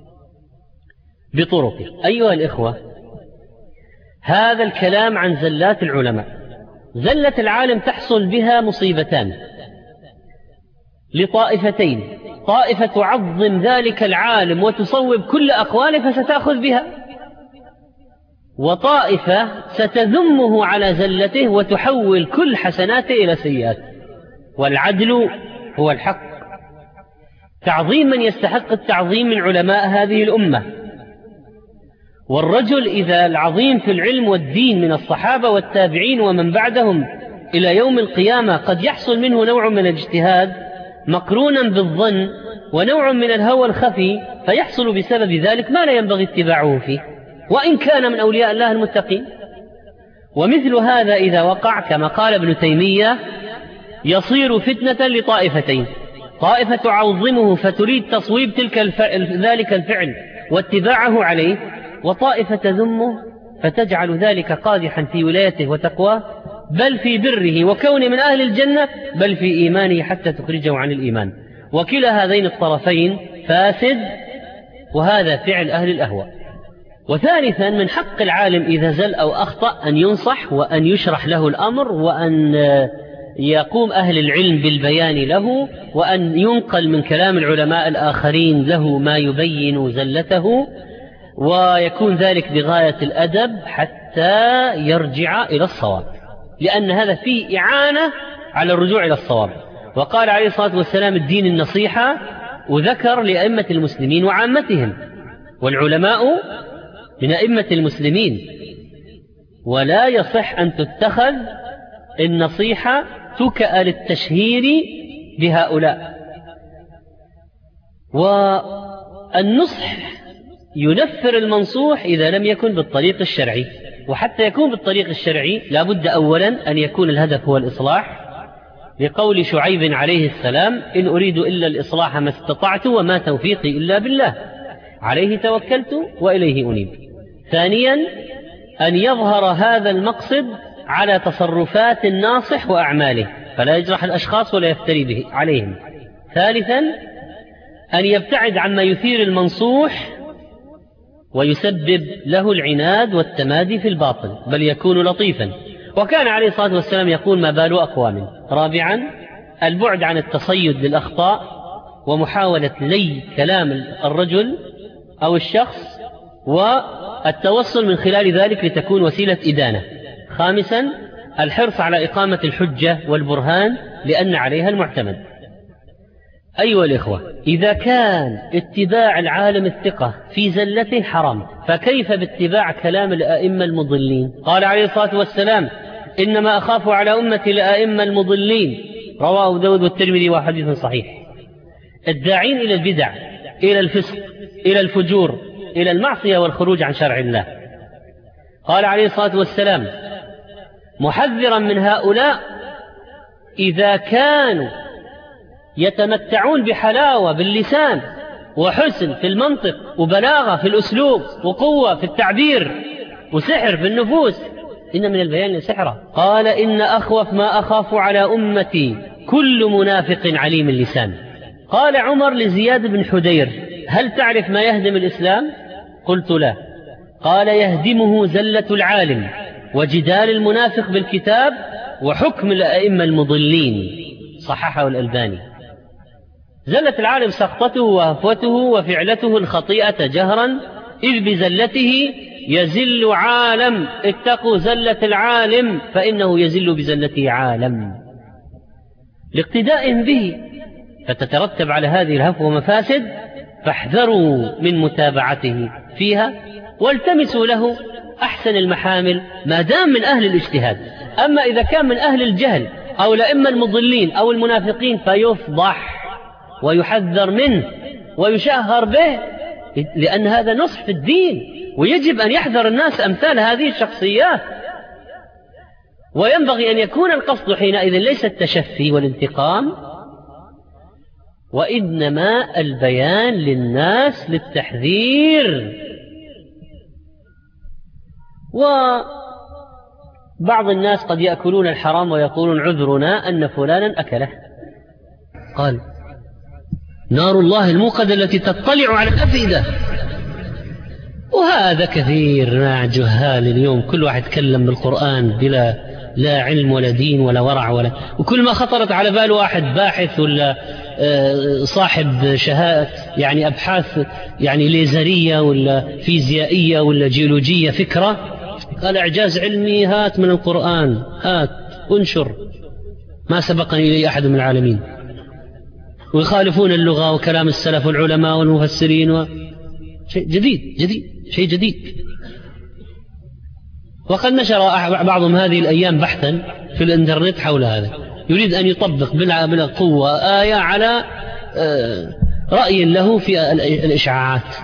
بطرقه. أيها الإخوة، هذا الكلام عن زلات العلماء. زلة العالم تحصل بها مصيبتان لطائفتين: طائفة تعظم ذلك العالم وتصوب كل أقواله فستأخذ بها، وطائفة ستذمه على زلته وتحول كل حسناته إلى سيئات. والعدل هو الحق. تعظيم من يستحق التعظيم من علماء هذه الأمة. والرجل إذا العظيم في العلم والدين من الصحابة والتابعين ومن بعدهم إلى يوم القيامة قد يحصل منه نوع من الاجتهاد مقرونا بالظن ونوع من الهوى الخفي، فيحصل بسبب ذلك ما لا ينبغي اتباعه فيه، وإن كان من أولياء الله المتقين. ومثل هذا إذا وقع كما قال ابن تيمية يصير فتنة لطائفتين: طائفة تعظمه فتريد تصويب تلك الفعل ذلك الفعل واتباعه عليه، وطائفة تذمه فتجعل ذلك قادحا في ولايته وتقواه، بل في بره وكونه من أهل الجنة، بل في إيمانه حتى تخرجه عن الإيمان. وكلا هذين الطرفين فاسد، وهذا فعل أهل الأهواء. وثالثا، من حق العالم إذا زل أو أخطأ أن ينصح وأن يشرح له الأمر، وأن يقوم أهل العلم بالبيان له، وأن ينقل من كلام العلماء الآخرين له ما يبين زلته، ويكون ذلك بغاية الأدب حتى يرجع إلى الصواب، لأن هذا فيه إعانة على الرجوع إلى الصواب. وقال عليه الصلاة والسلام: الدين النصيحة، وذكر لأئمة المسلمين وعامتهم، والعلماء من أئمة المسلمين، ولا يصح أن تتخذ النصيحة تكأ للتشهير بهؤلاء. والنصح ينفر المنصوح إذا لم يكن بالطريق الشرعي، وحتى يكون بالطريق الشرعي لابد أولا أن يكون الهدف هو الإصلاح، لقول شعيب عليه السلام: إن أريد إلا الإصلاح ما استطعت وما توفيقي إلا بالله، عليه توكلت وإليه أنيب. ثانيا، أن يظهر هذا المقصد على تصرفات الناصح وأعماله، فلا يجرح الأشخاص ولا يفتري به عليهم. ثالثا أن يبتعد عما يثير المنصوح ويسبب له العناد والتمادي في الباطل، بل يكون لطيفا. وكان عليه الصلاة والسلام يقول: ما بال أقوام. رابعا البعد عن التصيد للأخطاء ومحاولة لي كلام الرجل أو الشخص والتوصل من خلال ذلك لتكون وسيلة إدانة. خامسا الحرص على إقامة الحجة والبرهان لأن عليها المعتمد. أيها الإخوة، إذا كان اتباع العالم الثقة في زلته حرام، فكيف باتباع كلام الأئمة المضلين؟ قال عليه الصلاة والسلام: إنما أخاف على أمتي الأئمة المضلين، رواه داود والترمذي وحديث صحيح. الداعين إلى البدع، إلى الفسق، إلى الفجور، إلى المعصية والخروج عن شرع الله. قال عليه الصلاة والسلام محذرا من هؤلاء: إذا كانوا يتمتعون بحلاوة باللسان وحسن في المنطق وبلاغة في الأسلوب وقوة في التعبير وسحر في النفوس، إن من البيان سحرا. قال: إن أخوف ما أخاف على أمتي كل منافق عليم اللسان. قال عمر لزياد بن حدير: هل تعرف ما يهدم الإسلام؟ قلت: لا. قال: يهدمه زلة العالم وجدال المنافق بالكتاب وحكم الأئمة المضلين. صححه الألباني. زلة العالم سقطته وهفوته وفعلته الخطيئة جهرا، إذ بزلته يزل عالم. اتقوا زلة العالم فإنه يزل بزلته عالم، لاقتداء به، فتترتب على هذه الهفوة مفاسد، فاحذروا من متابعته فيها والتمسوا له أحسن المحامل ما دام من أهل الاجتهاد. أما إذا كان من أهل الجهل أو الأئمة المضلين أو المنافقين فيفضح ويحذر منه ويشهر به، لأن هذا نصح في الدين، ويجب أن يحذر الناس أمثال هذه الشخصيات. وينبغي أن يكون القصد حينئذ ليس التشفي والانتقام، وإنما البيان للناس للتحذير. وبعض الناس قد يأكلون الحرام ويقولون عذرنا أن فلانا أكله. قال: نار الله الموقدة التي تطلع على الأفئدة. وهذا كثير مع جهال اليوم، كل واحد يتكلم بالقرآن بلا لا علم ولا دين ولا ورع ولا، وكل ما خطرت على بال واحد باحث ولا صاحب شهادة يعني أبحاث يعني ليزرية ولا فيزيائية ولا جيولوجية فكرة، قال: إعجاز علمي، هات من القرآن، هات انشر، ما سبقني إليه أحد من العالمين. ويخالفون اللغة وكلام السلف والعلماء والمفسرين و... شيء جديد جديد شيء جديد. وقد نشر بعضهم هذه الأيام بحثا في الإنترنت حول هذا، يريد أن يطبق بالقوة آية على رأي له في الإشعاعات.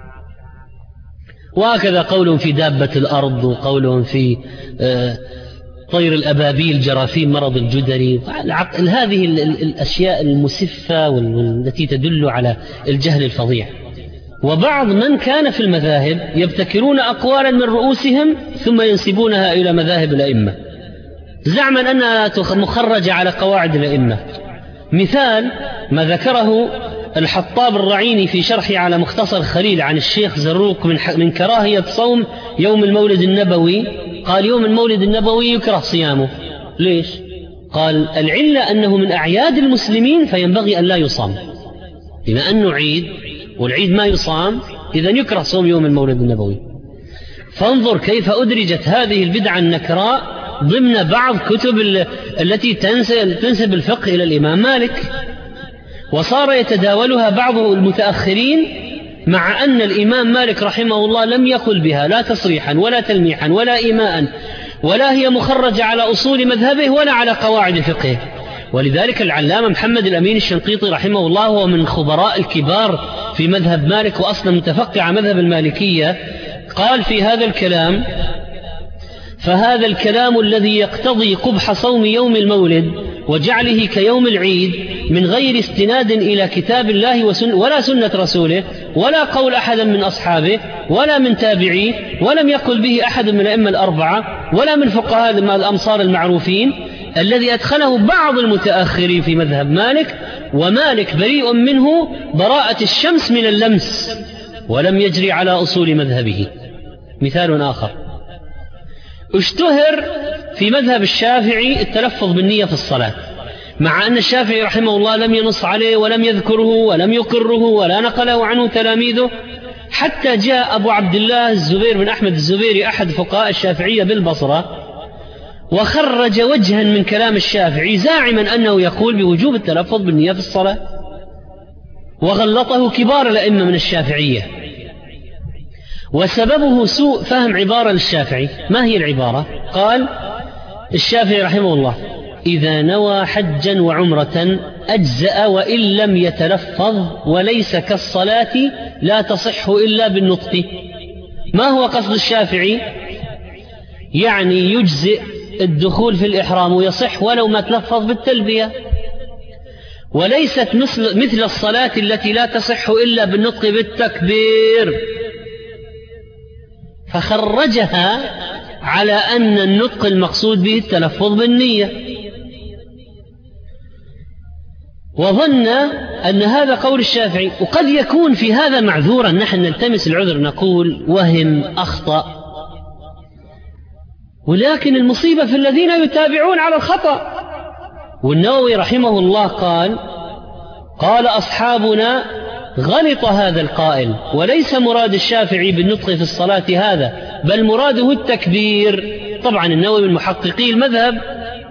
وهكذا قولهم في دابة الأرض، وقولهم في طير الأبابيل، جراثيم مرض الجدري. هذه الأشياء المسفة والتي تدل على الجهل الفظيع. وبعض من كان في المذاهب يبتكرون أقوالا من رؤوسهم ثم ينسبونها إلى مذاهب الأئمة زعما أنها مخرجة على قواعد الأئمة. مثال ما ذكره الحطاب الرعيني في شرحه على مختصر خليل عن الشيخ زروق من, من كراهية صوم يوم المولد النبوي. قال: يوم المولد النبوي يكره صيامه. ليش؟ قال: العلة أنه من أعياد المسلمين فينبغي أن لا يصام، بما أنه عيد والعيد ما يصام، إذن يكره صوم يوم المولد النبوي. فانظر كيف أدرجت هذه البدعة النكراء ضمن بعض كتب التي تنسب الفقه إلى الإمام مالك، وصار يتداولها بعض المتأخرين، مع أن الإمام مالك رحمه الله لم يقل بها لا تصريحا ولا تلميحا ولا إيماء، ولا هي مخرجة على أصول مذهبه ولا على قواعد فقهه. ولذلك العلامة محمد الأمين الشنقيطي رحمه الله هو من خبراء الكبار في مذهب مالك، وأصلا متفقه على مذهب المالكية، قال في هذا الكلام: فهذا الكلام الذي يقتضي قبح صوم يوم المولد وجعله كيوم العيد من غير استناد إلى كتاب الله وسن ولا سنة رسوله ولا قول أحد من أصحابه ولا من تابعيه، ولم يقل به أحد من الأئمة الأربعة ولا من فقهاء الأمصار المعروفين، الذي أدخله بعض المتأخرين في مذهب مالك، ومالك بريء منه براءة الشمس من اللمس، ولم يجري على أصول مذهبه. مثال آخر: اشتهر في مذهب الشافعي التلفظ بالنية في الصلاة، مع أن الشافعي رحمه الله لم ينص عليه ولم يذكره ولم يقره ولا نقله عنه تلاميذه، حتى جاء أبو عبد الله الزبير بن أحمد الزبيري أحد فقهاء الشافعية بالبصرة وخرج وجها من كلام الشافعي زاعما أنه يقول بوجوب التلفظ بالنية في الصلاة، وغلطه كبار الأئمة من الشافعية، وسببه سوء فهم عبارة للشافعي. ما هي العبارة؟ قال الشافعي رحمه الله: إذا نوى حجا وعمرة أجزأ وإن لم يتلفظ، وليس كالصلاة لا تصح إلا بالنطق. ما هو قصد الشافعي؟ يعني يجزئ الدخول في الإحرام ويصح ولو ما تلفظ بالتلبية، وليست مثل, مثل الصلاة التي لا تصح إلا بالنطق بالتكبير، فخرجها على أن النطق المقصود به التلفظ بالنية، وظن أن هذا قول الشافعي. وقد يكون في هذا معذورا، نحن نلتمس العذر، نقول وهم، أخطأ، ولكن المصيبة في الذين يتابعون على الخطأ. والنووي رحمه الله قال: قال أصحابنا غلط هذا القائل، وليس مراد الشافعي بالنطق في الصلاة هذا، بل مراده التكبير. طبعا النووي من محققي المذهب.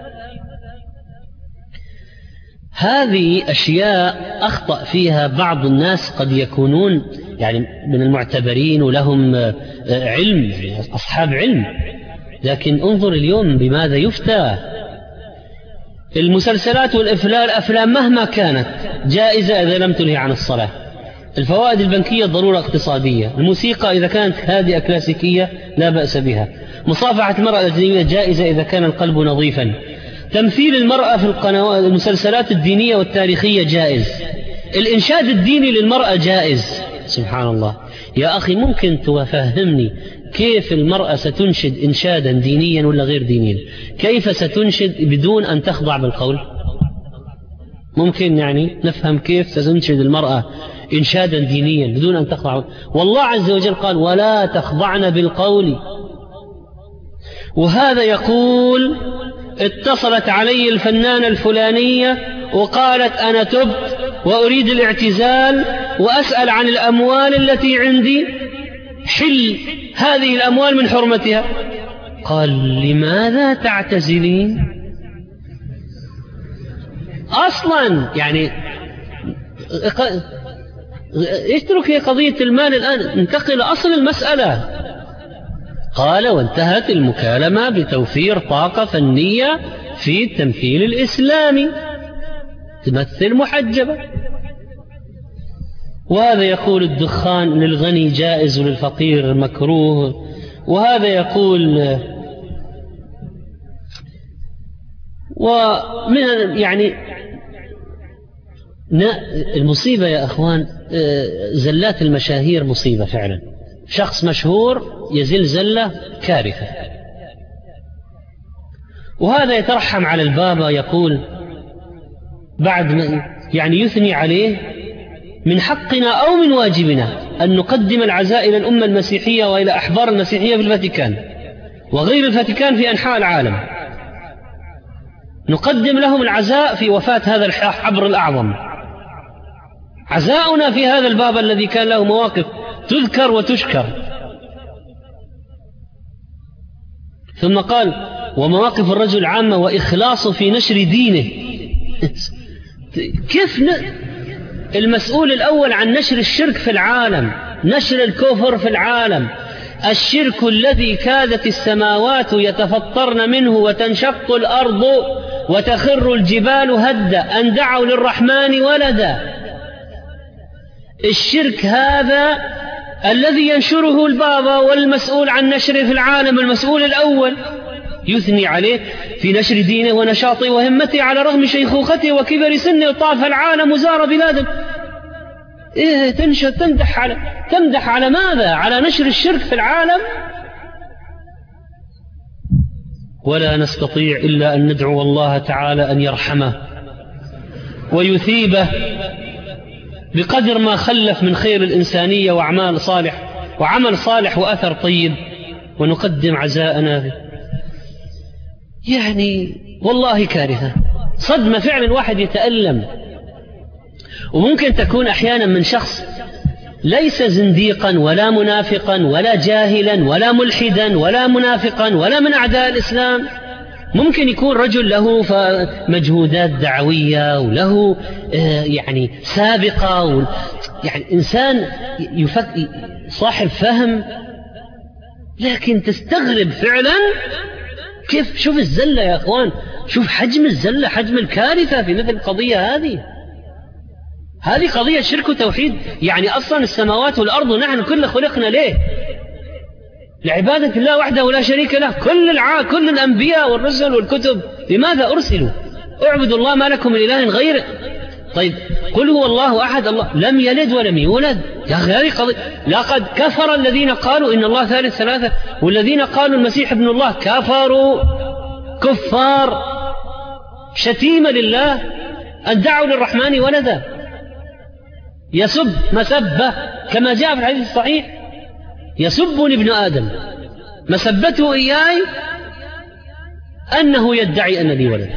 هذه أشياء أخطأ فيها بعض الناس قد يكونون يعني من المعتبرين ولهم علم، أصحاب علم، لكن انظر اليوم بماذا يفتى. المسلسلات والأفلام مهما كانت جائزة إذا لم تنهي عن الصلاة، الفوائد البنكية ضرورة اقتصادية، الموسيقى إذا كانت هادئة كلاسيكية لا بأس بها، مصافحة المرأة الأجنبية جائزة إذا كان القلب نظيفا، تمثيل المرأة في القنوات المسلسلات الدينية والتاريخية جائز، الإنشاد الديني للمرأة جائز. سبحان الله يا أخي، ممكن تفهمني كيف المرأة ستنشد إنشادا دينيا ولا غير دينيا؟ كيف ستنشد بدون أن تخضع بالقول؟ ممكن يعني نفهم كيف ستنشد المرأة إنشادا دينيا بدون أن تخضع؟ والله عز وجل قال: ولا تخضعن بالقول. وهذا يقول: اتصلت علي الفنانة الفلانية وقالت أنا تبت وأريد الاعتزال وأسأل عن الأموال التي عندي، حل هذه الأموال من حرمتها. قال: لماذا تعتزلين؟ أصلا يعني اترك هي قضية المال الآن، انتقل أصل المسألة. قال: وانتهت المكالمة بتوفير طاقة فنية في التمثيل الإسلامي، تمثل محجبة. وهذا يقول الدخان للغني جائز وللفقير مكروه، وهذا يقول ومن يعني المصيبة يا أخوان، زلات المشاهير مصيبة فعلا. شخص مشهور يزل زلة كارثة. وهذا يترحم على البابا، يقول بعد ما يعني يثني عليه: من حقنا أو من واجبنا أن نقدم العزاء إلى الأمة المسيحية وإلى أحبار المسيحية في الفاتيكان وغير الفاتيكان في أنحاء العالم، نقدم لهم العزاء في وفاة هذا الحبر الأعظم. عزاؤنا في هذا البابا الذي كان له مواقف تذكر وتشكر. ثم قال: ومواقف الرجل عامة وإخلاصه في نشر دينه. كيف ن... المسؤول الأول عن نشر الشرك في العالم، نشر الكفر في العالم، الشرك الذي كادت السماوات يتفطرن منه وتنشق الأرض وتخر الجبال هدا أن دعوا للرحمن ولدا. الشرك هذا الذي ينشره البابا والمسؤول عن نشره في العالم، المسؤول الأول، يثني عليه في نشر دينه ونشاطه وهمته على رغم شيخوخته وكبر سنه، طاف العالم وزار بلاده. إيه تنشر تمدح على تمدح على ماذا؟ على نشر الشرك في العالم. ولا نستطيع إلا أن ندعو الله تعالى أن يرحمه ويثيبه بقدر ما خلف من خير الإنسانية وأعمال صالح وعمل صالح وأثر طيب، ونقدم عزاءنا فيه. يعني والله كارثة، صدمة فعلا، الواحد يتألم. وممكن تكون أحيانا من شخص ليس زنديقا ولا منافقا ولا جاهلا ولا ملحدا ولا منافقا ولا من أعداء الإسلام، ممكن يكون رجل له مجهودات دعوية وله يعني سابقة، يعني إنسان يفك صاحب فهم، لكن تستغرب فعلا كيف. شوف الزلة يا أخوان، شوف حجم الزلة، حجم الكارثة في مثل القضية هذه. هذه قضية شرك وتوحيد. يعني أصلا السماوات والأرض نحن كل خلقنا ليه؟ لعبادة الله وحده ولا شريك له. كل الع... كل الأنبياء والرسل والكتب لماذا أرسلوا؟ اعبدوا الله ما لكم من إله غيره. طيب قل هو الله أحد، الله لم يلد ولم يولد. يا أخي هذه قضية. لقد كفر الذين قالوا إن الله ثالث ثلاثة، والذين قالوا المسيح ابن الله كفروا كفار. شتيمة لله أن دعوا للرحمن ولدا، يسب مسبة كما جاء في الحديث الصحيح: يسبني ابن آدم، مسبته إياي أنه يدعي أن لي ولد.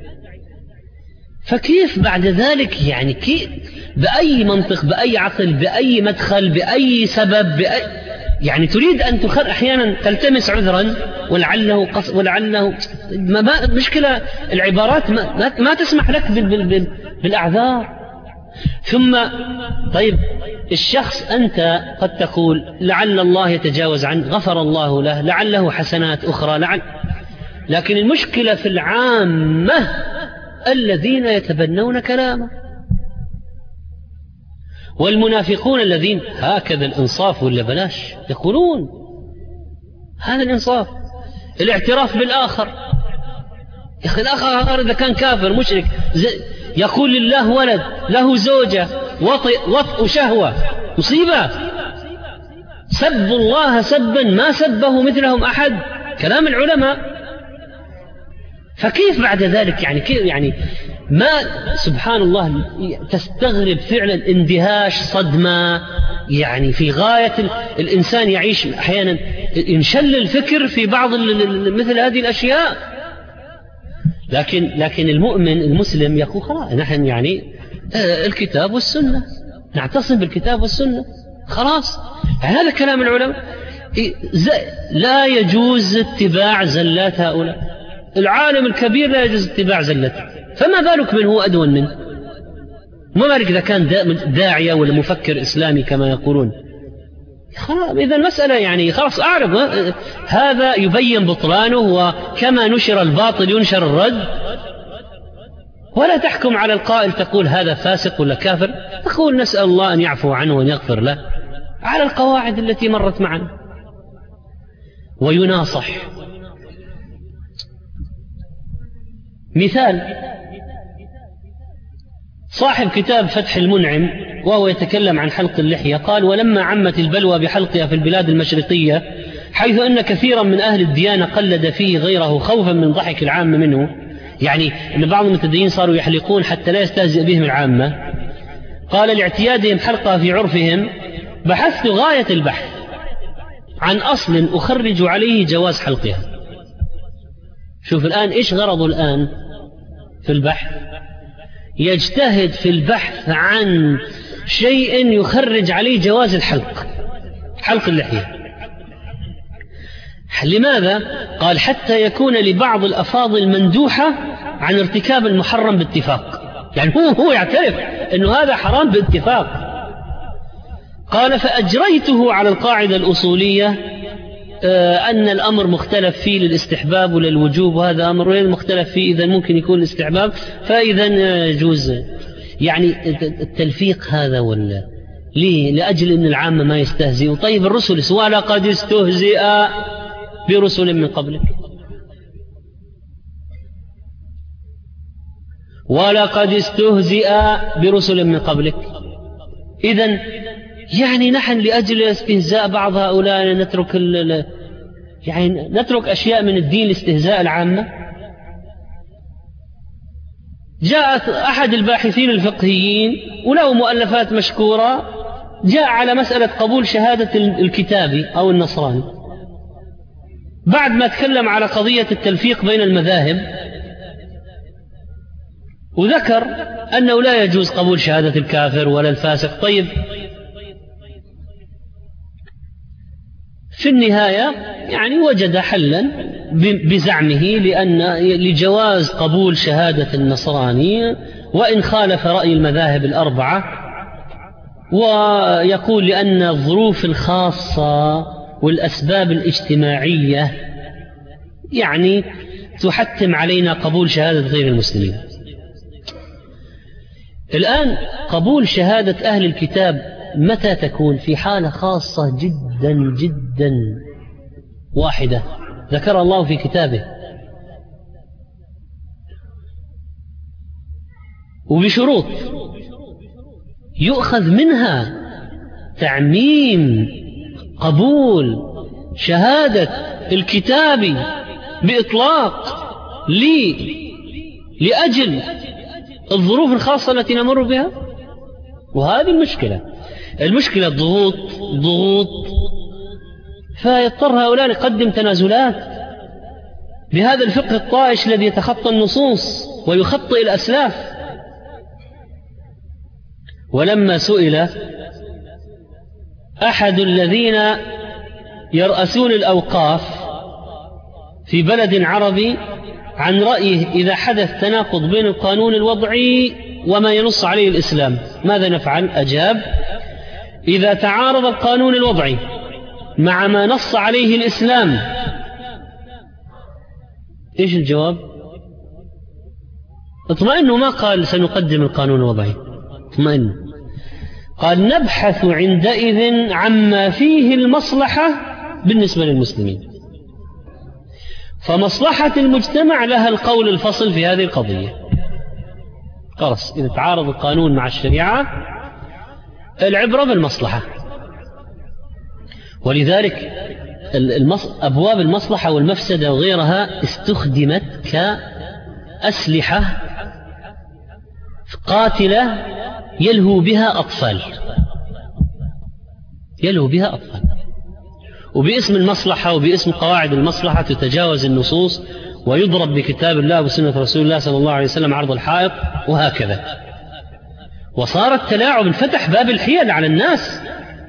فكيف بعد ذلك يعني كيف بأي منطق بأي عقل بأي مدخل بأي سبب بأي يعني تريد أن تخر أحيانا تلتمس عذرا ولعله قص ولعله ما ما مشكلة العبارات ما, ما, ما تسمح لك بال بال بال بالأعذار. ثم طيب الشخص أنت قد تقول لعل الله يتجاوز عنه، غفر الله له، لعله حسنات أخرى لعل. لكن المشكلة في العامة الذين يتبنون كلامه، والمنافقون الذين هكذا الإنصاف ولا بلاش يقولون هذا الإنصاف، الاعتراف بالآخر. يا أخي الآخر إذا كان كافر مشرك يقول لله ولد، له زوجة، وطئ وطئ شهوة، مصيبة. سبوا الله سبا ما سبه مثلهم أحد، كلام العلماء. فكيف بعد ذلك يعني كيف يعني ما سبحان الله تستغرب فعلا، اندهاش، صدمة، يعني في غاية الإنسان يعيش أحيانا ينشل الفكر في بعض مثل هذه الأشياء. لكن لكن المؤمن المسلم يقول خلاص نحن يعني الكتاب والسنة، نعتصم بالكتاب والسنة خلاص. هذا كلام العلماء. لا يجوز اتباع زلات هؤلاء. العالم الكبير لا يجوز اتباع زلته، فما بالك من هو أدون منه؟ ما بالك إذا كان داعية ولا مفكر إسلامي كما يقولون. خلاص إذا المسألة يعني خلاص أعرف هذا يبين بطلانه، وكما نشر الباطل ينشر الرد. ولا تحكم على القائل تقول هذا فاسق ولا كافر، تقول نسأل الله أن يعفو عنه وأن يغفر له على القواعد التي مرت معنا، ويناصح. مثال صاحب كتاب فتح المنعم وهو يتكلم عن حلق اللحية قال: ولما عمت البلوى بحلقها في البلاد المشرقية، حيث أن كثيرا من أهل الديانة قلد فيه غيره خوفا من ضحك العامة منه، يعني أن بعض المتدينين صاروا يحلقون حتى لا يستهزئ بهم العامة، قال: لاعتيادهم حلقها في عرفهم، بحثت غاية البحث عن أصل أخرج عليه جواز حلقها. شوف الآن إيش غرضه الآن في البحث؟ يجتهد في البحث عن شيء يخرج عليه جواز الحلق، حلق اللحية. لماذا؟ قال: حتى يكون لبعض الأفاضل مندوحة عن ارتكاب المحرم باتفاق. يعني هو هو يعترف أنه هذا حرام باتفاق. قال: فأجريته على القاعدة الأصولية أن الأمر مختلف فيه للاستحباب وللوجوب، وهذا أمر مختلف فيه إذا ممكن يكون الاستحباب، فإذا يجوز. يعني التلفيق هذا ولا ليه؟ لأجل أن العامة ما يستهزئوا. طيب الرسل ولقد استهزئ برسل من قبلك، ولقد استهزئ برسل من قبلك. إذن يعني نحن لأجل استهزاء بعض هؤلاء نترك ال يعني نترك أشياء من الدين لاستهزاء العامة. جاءت أحد الباحثين الفقهيين وله مؤلفات مشكورة، جاء على مسألة قبول شهادة الكتابي أو النصراني، بعد ما تكلم على قضية التلفيق بين المذاهب وذكر أنه لا يجوز قبول شهادة الكافر ولا الفاسق. طيب في النهاية يعني وجد حلا بزعمه لأن لجواز قبول شهادة النصراني وإن خالف رأي المذاهب الأربعة، ويقول لأن الظروف الخاصة والأسباب الاجتماعية يعني تحتم علينا قبول شهادة غير المسلمين. الآن قبول شهادة أهل الكتاب متى تكون؟ في حالة خاصة جدا جدا واحدة ذكر الله في كتابه، وبشروط يؤخذ منها تعميم قبول شهادة الكتاب بإطلاق لي لأجل الظروف الخاصة التي نمر بها. وهذه المشكلة المشكلة ضغوط ضغوط فيضطر هؤلاء يقدم تنازلات بهذا الفقه الطائش الذي يتخطى النصوص ويخطئ الأسلاف. ولما سئل أحد الذين يرأسون الأوقاف في بلد عربي عن رأيه إذا حدث تناقض بين القانون الوضعي وما ينص عليه الإسلام ماذا نفعل؟ أجاب: إذا تعارض القانون الوضعي مع ما نص عليه الإسلام. إيش الجواب؟ اطمئنوا، ما قال سنقدم القانون الوضعي، اطمئنوا، قال نبحث عندئذ عما فيه المصلحة بالنسبة للمسلمين. فمصلحة المجتمع لها القول الفصل في هذه القضية. خلاص، إذا تعارض القانون مع الشريعة العبرة بالمصلحة. ولذلك أبواب المصلحة والمفسدة وغيرها استخدمت كأسلحة قاتلة يلهو بها أطفال يلهو بها أطفال وباسم المصلحة وباسم قواعد المصلحة تتجاوز النصوص ويضرب بكتاب الله وسنة رسول الله صلى الله عليه وسلم عرض الحائط وهكذا. وصار التلاعب، انفتح باب الحيل على الناس.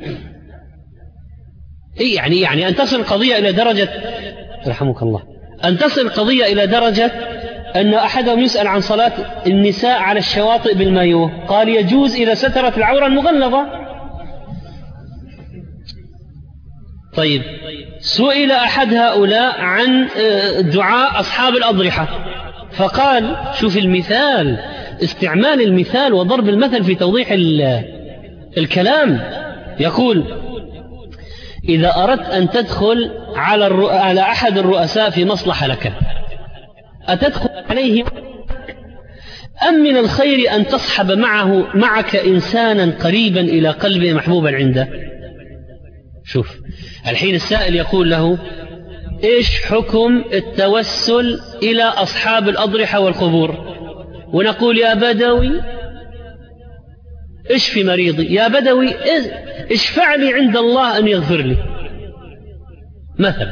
إيه يعني يعني أن تصل القضية إلى درجة رحمك الله أن تصل القضية إلى درجة أن أحدهم يسأل عن صلاة النساء على الشواطئ بالمايوه، قال يجوز إذا سترت العورة المغلظة. طيب، سئل أحد هؤلاء عن دعاء أصحاب الأضرحة فقال، شوف المثال، استعمال المثال وضرب المثل في توضيح الكلام. يقول: إذا أردت أن تدخل على, الرؤ... على أحد الرؤساء في مصلحة لك، أتدخل عليه أم من الخير أن تصحب معه معك إنسانا قريبا إلى قلبه محبوبا عنده؟ شوف الحين السائل يقول له: إيش حكم التوسل إلى أصحاب الأضرحة والقبور؟ ونقول: يا بدوي اشفي مريضي، يا بدوي اشفع لي عند الله أن يغفر لي مثلا.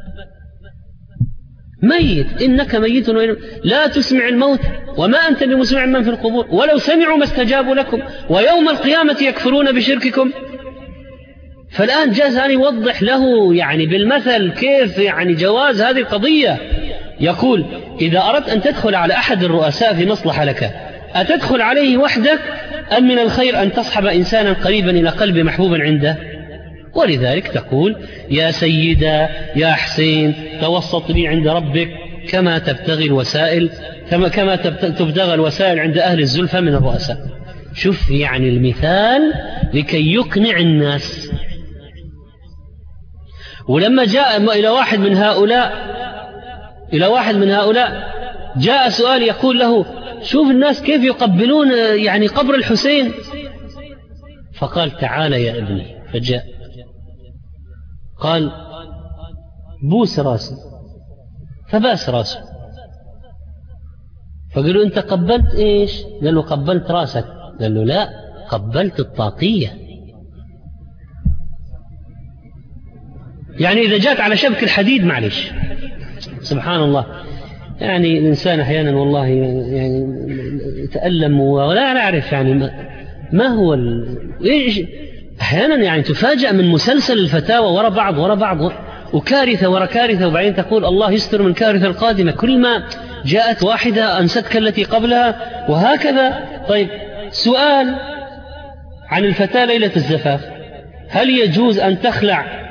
ميت، إنك ميت لا تسمع الموت وما أنت بمسمع من في القبور، ولو سمعوا ما استجابوا لكم ويوم القيامة يكفرون بشرككم. فالآن جاز أن يوضح له يعني بالمثل كيف يعني جواز هذه القضية. يقول: إذا أردت أن تدخل على أحد الرؤساء في مصلحة لك، أتدخل عليه وحدك أم من الخير أن تصحب إنسانا قريبا إلى قلب محبوبا عنده؟ ولذلك تقول: يا سيدة يا حسين توسط لي عند ربك كما تبتغي الوسائل كما كما تبتغى الوسائل عند أهل الزلفى من الرؤساء. شوف يعني المثال لكي يقنع الناس. ولما جاء إلى واحد من هؤلاء إلى واحد من هؤلاء جاء سؤال يقول له: شوف الناس كيف يقبلون يعني قبر الحسين. فقال: تعال يا ابني. فجاء قال: بوس راسي، فباس راسه، فقالوا أنت قبلت إيش؟ قال له قبلت راسك. قال له لا، قبلت الطاقية. يعني إذا جات على شبك الحديد معلش. سبحان الله، يعني الإنسان أحيانا والله يعني يتألم ولا نعرف يعني ما هو ال... إيش أحيانا يعني تفاجأ من مسلسل الفتاوى وراء بعض وراء بعض وكارثة وراء كارثة، وبعدين تقول الله يستر من كارثة القادمة، كل ما جاءت واحدة أنستك التي قبلها وهكذا. طيب سؤال عن الفتاة ليلة الزفاف، هل يجوز أن تخلع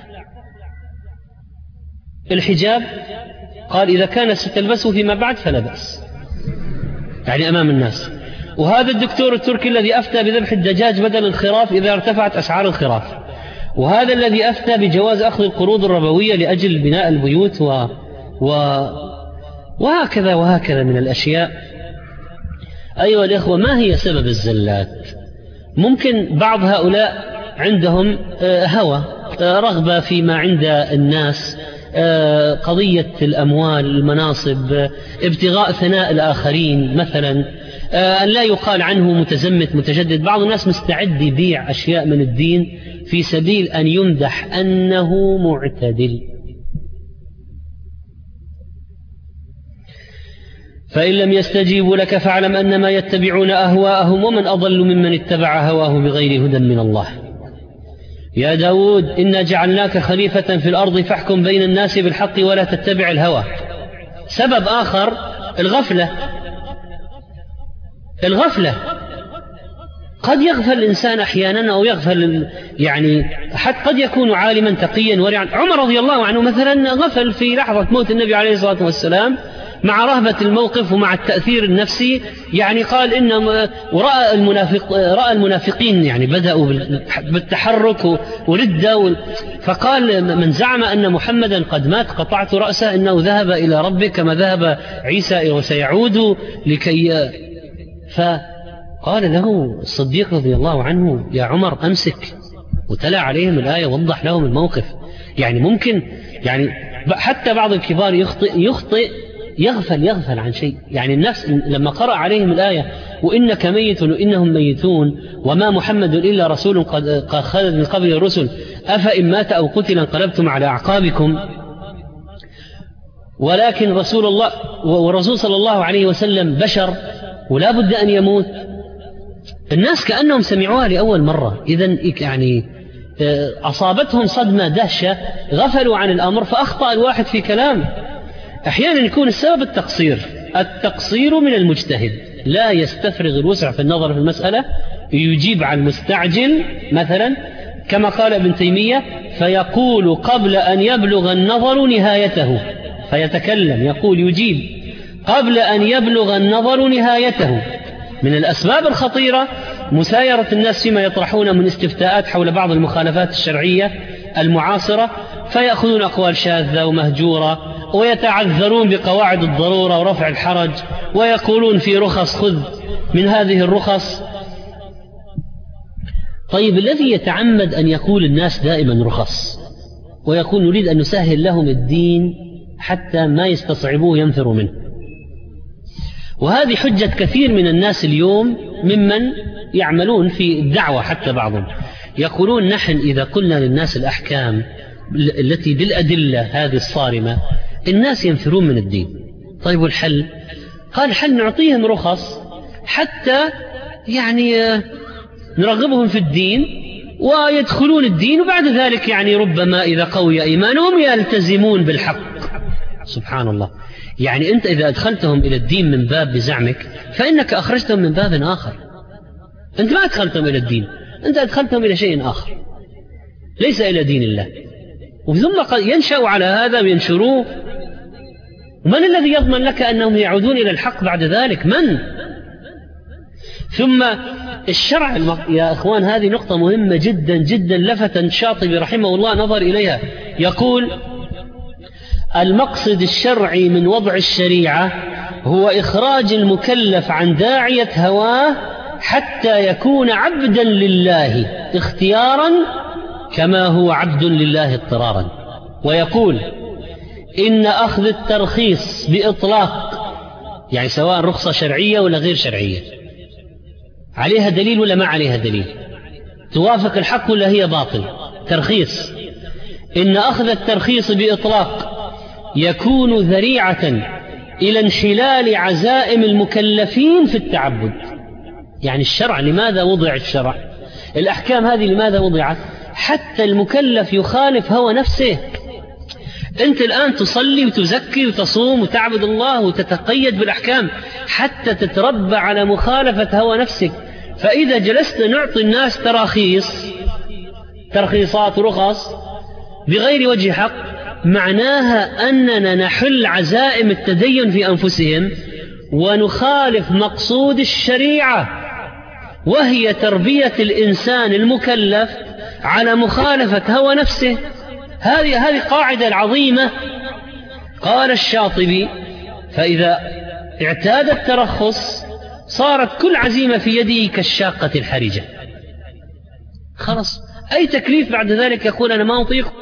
الحجاب؟ قال إذا كانت ستلبسه فيما بعد فلا بأس، يعني أمام الناس. وهذا الدكتور التركي الذي أفتى بذبح الدجاج بدل الخراف إذا ارتفعت أسعار الخراف، وهذا الذي أفتى بجواز أخذ القروض الربوية لأجل بناء البيوت و... و... وهكذا وهكذا من الأشياء. أيها الإخوة، ما هي سبب الزلات؟ ممكن بعض هؤلاء عندهم هوى، رغبة فيما عند الناس، قضية الأموال، المناصب، ابتغاء ثناء الآخرين مثلا، أن لا يقال عنه متزمت متجدد. بعض الناس مستعد يبيع أشياء من الدين في سبيل أن يمدح أنه معتدل. فإن لم يستجيبوا لك فاعلم أنما يتبعون أهواءهم ومن أضل ممن اتبع هواه بغير هدى من الله. يا داود إنا جعلناك خليفة في الأرض فاحكم بين الناس بالحق ولا تتبع الهوى. سبب آخر الغفلة. الغفلة قد يغفل الإنسان أحيانا أو يغفل، يعني حتى قد يكون عالما تقيا ورعا. عمر رضي الله عنه مثلا غفل في لحظة موت النبي عليه الصلاة والسلام مع رهبة الموقف ومع التأثير النفسي، يعني قال إن ورأى المنافق رأى المنافقين يعني بدأوا بالتحرك وردة، فقال من زعم أن محمدا قد مات قطعت رأسه، إنه ذهب إلى ربه كما ذهب عيسى وسيعود لكي. فقال له الصديق رضي الله عنه يا عمر أمسك، وتلا عليهم الآية وضح لهم الموقف. يعني ممكن يعني حتى بعض الكبار يخطئ يخطئ يغفل يغفل عن شيء. يعني النفس لما قرأ عليهم الآية وإنك ميت وإنهم ميتون وما محمد إلا رسول قد خلت من قبل الرسل أفإن مات أو قتل انقلبتم على أعقابكم، ولكن رسول الله ورسول صلى الله عليه وسلم بشر ولا بد أن يموت. الناس كأنهم سمعوها لأول مرة، إذن يعني أصابتهم صدمة دهشة، غفلوا عن الأمر فأخطأ الواحد في كلام. أحيانا يكون السبب التقصير التقصير من المجتهد، لا يستفرغ الوسع في النظر في المسألة، يجيب عن المستعجل مثلا كما قال ابن تيمية فيقول قبل أن يبلغ النظر نهايته، فيتكلم يقول يجيب قبل أن يبلغ النظر نهايته. من الأسباب الخطيرة مسايرة الناس فيما يطرحون من استفتاءات حول بعض المخالفات الشرعية المعاصرة، فيأخذون أقوال شاذة ومهجورة ويتعذرون بقواعد الضرورة ورفع الحرج، ويقولون في رخص خذ من هذه الرخص. طيب الذي يتعمد أن يقول الناس دائما رخص ويقول نريد أن نسهل لهم الدين حتى ما يستصعبوه ينفروا منه، وهذه حجة كثير من الناس اليوم ممن يعملون في الدعوة، حتى بعضهم يقولون نحن إذا قلنا للناس الأحكام التي بالأدلة هذه الصارمة الناس ينفرون من الدين. طيب والحل؟ قال الحل نعطيهم رخص حتى يعني نرغبهم في الدين ويدخلون الدين، وبعد ذلك يعني ربما إذا قوي إيمانهم يلتزمون بالحق. سبحان الله، يعني أنت إذا أدخلتهم إلى الدين من باب بزعمك فإنك أخرجتهم من باب آخر. أنت ما أدخلتهم إلى الدين، أنت أدخلتهم إلى شيء آخر ليس إلى دين الله، وثم قد ينشأوا على هذا وينشروه. من الذي يضمن لك أنهم يعودون إلى الحق بعد ذلك؟ من؟ ثم الشرع يا أخوان، هذه نقطة مهمة جدا جدا لفت الشاطبي رحمه الله نظر إليها، يقول المقصد الشرعي من وضع الشريعة هو إخراج المكلف عن داعية هواه حتى يكون عبدا لله اختيارا كما هو عبد لله اضطرارا. ويقول إن أخذ الترخيص بإطلاق، يعني سواء رخصة شرعية ولا غير شرعية، عليها دليل ولا ما عليها دليل، توافق الحق ولا هي باطل، ترخيص، إن أخذ الترخيص بإطلاق يكون ذريعة إلى انحلال عزائم المكلفين في التعبد. يعني الشرع، لماذا وضع الشرع؟ الأحكام هذه لماذا وضعت؟ حتى المكلف يخالف هوى نفسه. أنت الآن تصلي وتزكي وتصوم وتعبد الله وتتقيد بالأحكام حتى تتربى على مخالفة هوى نفسك. فإذا جلست نعطي الناس تراخيص، ترخيصات ورخص بغير وجه حق، معناها أننا نحل عزائم التدين في أنفسهم ونخالف مقصود الشريعة، وهي تربية الإنسان المكلف على مخالفة هوى نفسه. هذه هذه قاعدة العظيمة. قال الشاطبي: فإذا اعتاد الترخص صارت كل عزيمة في يده كالشاقة الحرجة. خلاص، أي تكليف بعد ذلك يقول أنا ما أطيق.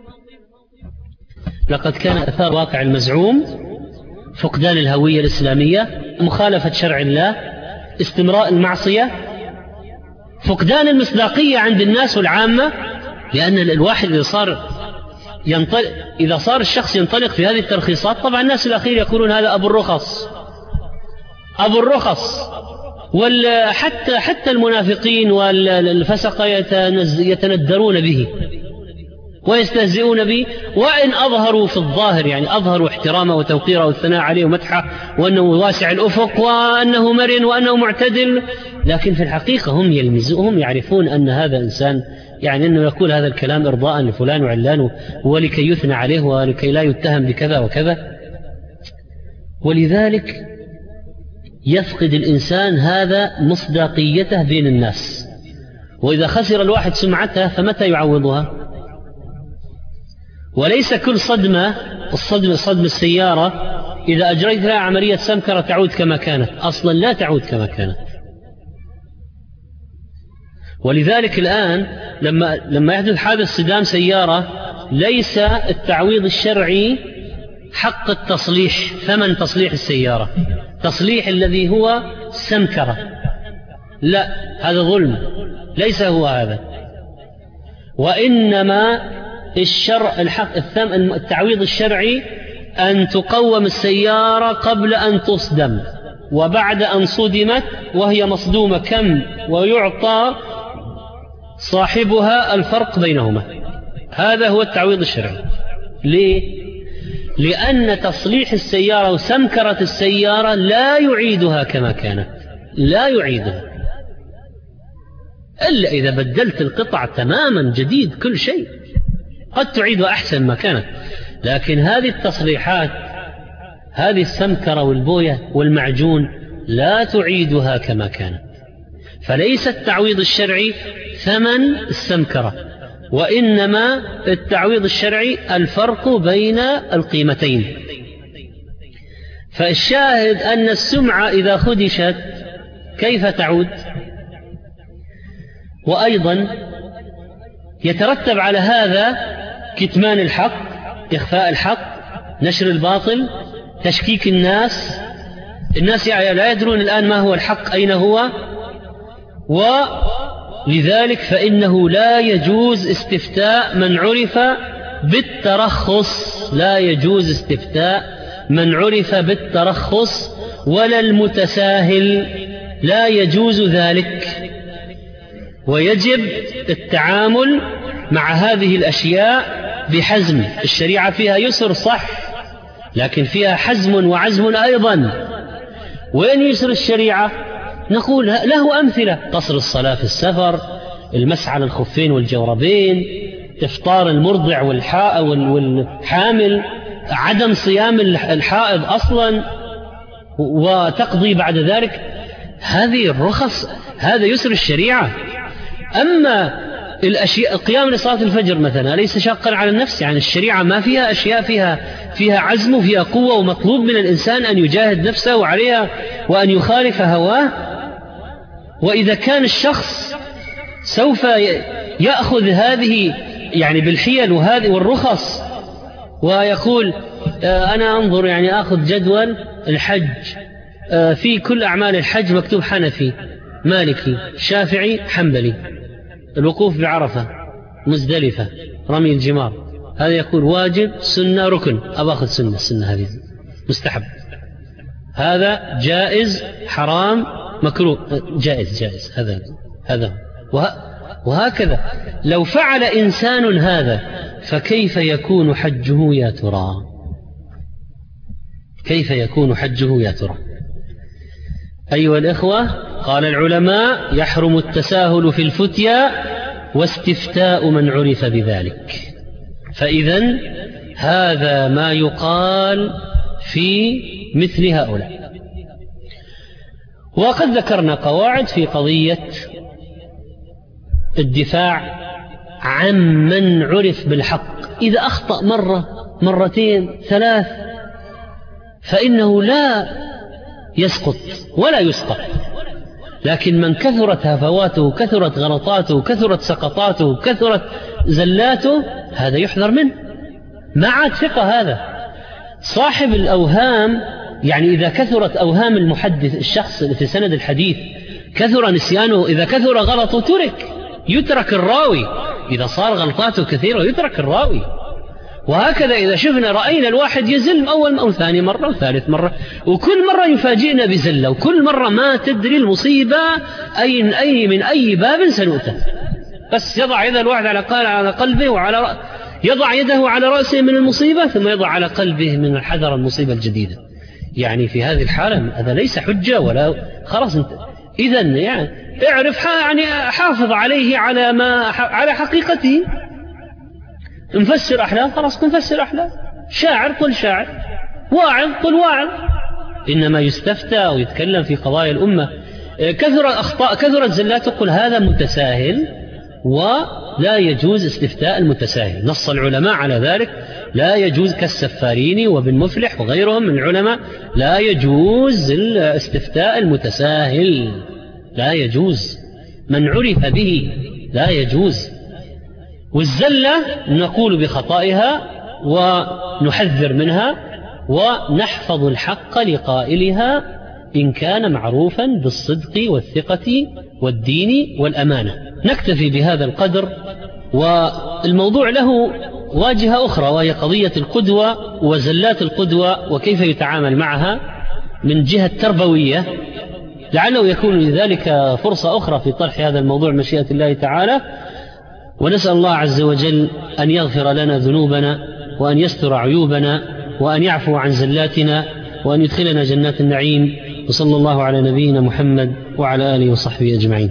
لقد كان أثار واقع المزعوم فقدان الهوية الإسلامية، مخالفة شرع الله، استمراء المعصية، فقدان المصداقية عند الناس والعامة. لأن الواحد إذا صار ينطلق إذا صار الشخص ينطلق في هذه الترخيصات، طبعا الناس الأخير يقولون هذا أبو الرخص، أبو الرخص. وحتى حتى المنافقين والفسقة يتندرون به ويستهزئون به، وإن أظهروا في الظاهر يعني أظهروا احترامه وتوقيره والثناء عليه ومدحه وأنه واسع الأفق وأنه مرن وأنه معتدل، لكن في الحقيقة هم يلمزون، يعرفون أن هذا إنسان يعني أنه يقول هذا الكلام إرضاء لفلان وعلان ولكي يثنى عليه ولكي لا يتهم بكذا وكذا. ولذلك يفقد الإنسان هذا مصداقيته بين الناس، وإذا خسر الواحد سمعته فمتى يعوضها؟ وليس كل صدمة الصدمة صدمة السيارة إذا أجريت لها عملية سمكرة تعود كما كانت، أصلا لا تعود كما كانت. ولذلك الآن لما لما يحدث حادث صدام سيارة، ليس التعويض الشرعي حق التصليح، ثمن تصليح السيارة، تصليح الذي هو سمكرة، لا، هذا ظلم، ليس هو هذا. وإنما الشرع الحق الثمن التعويض الشرعي أن تقوم السيارة قبل أن تصدم، وبعد أن صدمت وهي مصدومة كم، ويعطى صاحبها الفرق بينهما. هذا هو التعويض الشرعي. ليه؟ لأن تصليح السيارة وسمكرة السيارة لا يعيدها كما كانت، لا يعيدها إلا إذا بدلت القطع تماما جديد كل شيء، قد تعيدها أحسن ما كانت. لكن هذه التصليحات، هذه السمكرة والبوية والمعجون، لا تعيدها كما كانت. فليس التعويض الشرعي ثمن السمكرة، وإنما التعويض الشرعي الفرق بين القيمتين. فالشاهد أن السمعة إذا خدشت كيف تعود؟ وأيضا يترتب على هذا كتمان الحق، إخفاء الحق، نشر الباطل، تشكيك الناس. الناس لا يدرون الآن ما هو الحق، أين هو. ولذلك فإنه لا يجوز استفتاء من عرف بالترخص، لا يجوز استفتاء من عرف بالترخص، ولا المتساهل، لا يجوز ذلك. ويجب التعامل مع هذه الأشياء بحزم. الشريعة فيها يسر صح، لكن فيها حزم وعزم أيضا. وين يسر الشريعة؟ نقول له أمثلة: قصر الصلاة في السفر، المسح على الخفين والجوربين، إفطار المرضع والحامل، عدم صيام الحائض أصلا وتقضي بعد ذلك. هذه الرخص، هذا يسر الشريعة. أما الأشياء القيام لصلاة الفجر مثلا ليس شاقا على النفس، يعني الشريعة ما فيها أشياء فيها فيها عزم وفيها قوة، ومطلوب من الإنسان أن يجاهد نفسه عليها وأن يخالف هواه. وإذا كان الشخص سوف يأخذ هذه يعني بالحيل وهذه والرخص ويقول أنا أنظر يعني أخذ جدول الحج، في كل أعمال الحج مكتوب حنفي مالكي شافعي حنبلي، الوقوف بعرفة مزدلفة رمي الجمار، هذا يقول واجب سنة ركن، أبا أخذ سنة، السنة هذه مستحب، هذا جائز حرام مكروه، جائز جائز، هذا هذا وهكذا. لو فعل إنسان هذا فكيف يكون حجه يا ترى؟ كيف يكون حجه يا ترى؟ أيها الإخوة، قال العلماء يحرم التساهل في الفتيا واستفتاء من عرف بذلك. فإذن هذا ما يقال في مثل هؤلاء. وقد ذكرنا قواعد في قضية الدفاع عن من عرف بالحق، إذا أخطأ مرة مرتين ثلاث فإنه لا يسقط ولا يسقط، لكن من كثرت هفواته كثرت غلطاته كثرت سقطاته كثرت زلاته هذا يحذر منه، ما عاد ثقة. هذا صاحب الأوهام، يعني إذا كثرت أوهام المحدث الشخص في سند الحديث كثر نسيانه، إذا كثر غلطه ترك، يترك الراوي، إذا صار غلطاته كثيرة يترك الراوي. وهكذا إذا شفنا رأينا الواحد يزل أول أو ثاني مرة وثالث مرة، وكل مرة يفاجئنا بزلة، وكل مرة ما تدري المصيبة أي أي من أي باب سنؤتى، بس يضع يد الواحد على على قلبه وعلى رأ... يضع يده على رأسه من المصيبة ثم يضع على قلبه من الحذر المصيبة الجديدة. يعني في هذه الحالة هذا ليس حجة ولا خلاص انت إذن يعني اعرف يعني حافظ عليه على ما على حقيقته. نفسر أحلام خلاص نفسر أحلام، شاعر قل شاعر، واعظ قل واعظ، إنما يستفتى ويتكلم في قضايا الأمة. كثر أخطاء كثرت زلاته قل هذا متساهل، ولا يجوز استفتاء المتساهل، نص العلماء على ذلك، لا يجوز كالسفاريني وابن مفلح وغيرهم من العلماء، لا يجوز الاستفتاء المتساهل، لا يجوز، من عرف به لا يجوز. والزلة نقول بخطائها ونحذر منها ونحفظ الحق لقائلها إن كان معروفا بالصدق والثقة والدين والأمانة. نكتفي بهذا القدر، والموضوع له واجهة أخرى وهي قضية القدوة وزلات القدوة وكيف يتعامل معها من جهة تربوية، لعله يكون لذلك فرصة أخرى في طرح هذا الموضوع مشيئة الله تعالى. ونسأل الله عز وجل أن يغفر لنا ذنوبنا وأن يستر عيوبنا وأن يعفو عن زلاتنا وأن يدخلنا جنات النعيم. وصلى الله على نبينا محمد وعلى آله وصحبه أجمعين.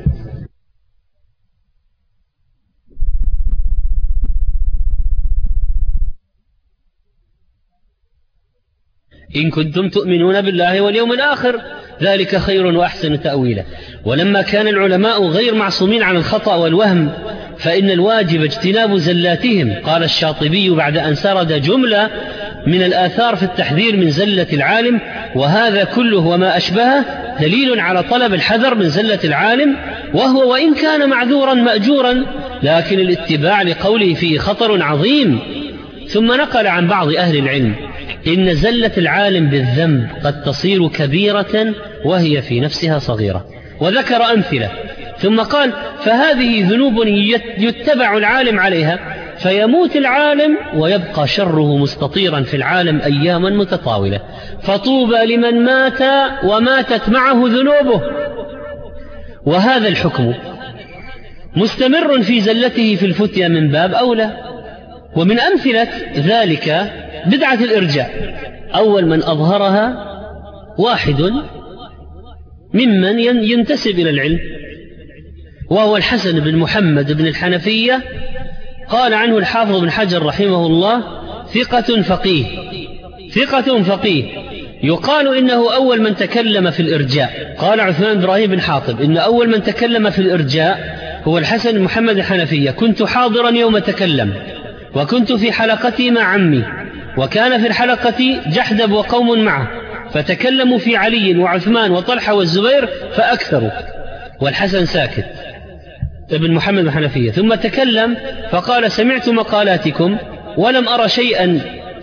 إن كنتم تؤمنون بالله واليوم الآخر ذلك خير وأحسن تأويلا. ولما كان العلماء غير معصومين عن الخطأ والوهم فإن الواجب اجتناب زلاتهم. قال الشاطبي بعد أن سرد جملة من الآثار في التحذير من زلة العالم: وهذا كله وما أشبهه دليل على طلب الحذر من زلة العالم، وهو وإن كان معذورا مأجورا لكن الاتباع لقوله فيه خطر عظيم. ثم نقل عن بعض أهل العلم إن زلة العالم بالذنب قد تصير كبيرة وهي في نفسها صغيرة، وذكر أمثلة. ثم قال: فهذه ذنوب يتبع العالم عليها فيموت العالم ويبقى شره مستطيرا في العالم أياما متطاولة، فطوبى لمن مات وماتت معه ذنوبه. وهذا الحكم مستمر في زلته في الفتيا من باب أولى. ومن أمثلة ذلك بدعة الإرجاء. أول من أظهرها واحد ممن ينتسب إلى العلم وهو الحسن بن محمد بن الحنفية. قال عنه الحافظ بن حجر رحمه الله: ثقة فقيه، ثقة فقيه. يقال إنه أول من تكلم في الإرجاء. قال عثمان إبراهيم بن حاطب إن أول من تكلم في الإرجاء هو الحسن بن محمد الحنفية. كنت حاضرا يوم تكلم وكنت في حلقتي مع عمي، وكان في الحلقة جحدب وقوم معه، فتكلموا في علي وعثمان وطلحة والزبير فأكثروا، والحسن ساكت ابن محمد الحنفية. ثم تكلم فقال: سمعت مقالاتكم ولم أرى شيئا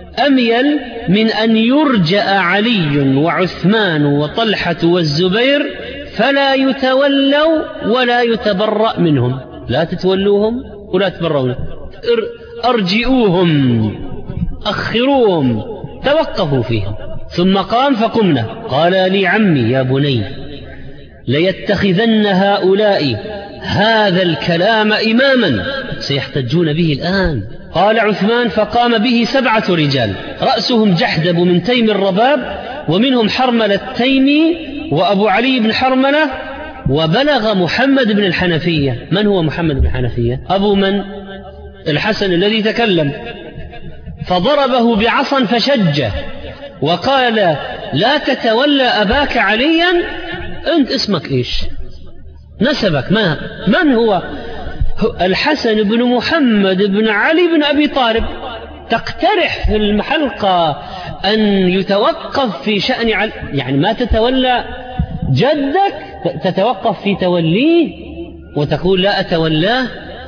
أميل من أن يرجأ علي وعثمان وطلحة والزبير فلا يتولوا ولا يتبرأ منهم. لا تتولوهم ولا تبرؤون، أرجئوهم، أخروهم، توقفوا فيهم. ثم قام فقمنا. قال لي عمي يا بني ليتخذن هؤلاء هذا الكلام إماما سيحتجون به الآن. قال عثمان فقام به سبعة رجال رأسهم جحدب من تيم الرباب، ومنهم حرملة التيمي وأبو علي بن حرملة، وبلغ محمد بن الحنفية. من هو محمد بن الحنفية؟ أبو من؟ الحسن الذي تكلم، فضربه بعصا فشجه وقال لا تتولى أباك عليا. أنت اسمك إيش؟ نسبك ما؟ من هو؟ الحسن بن محمد بن علي بن أبي طالب. تقترح في الحلقة أن يتوقف في شأن علي، يعني ما تتولى جدك، تتوقف في توليه وتقول لا أتولاه.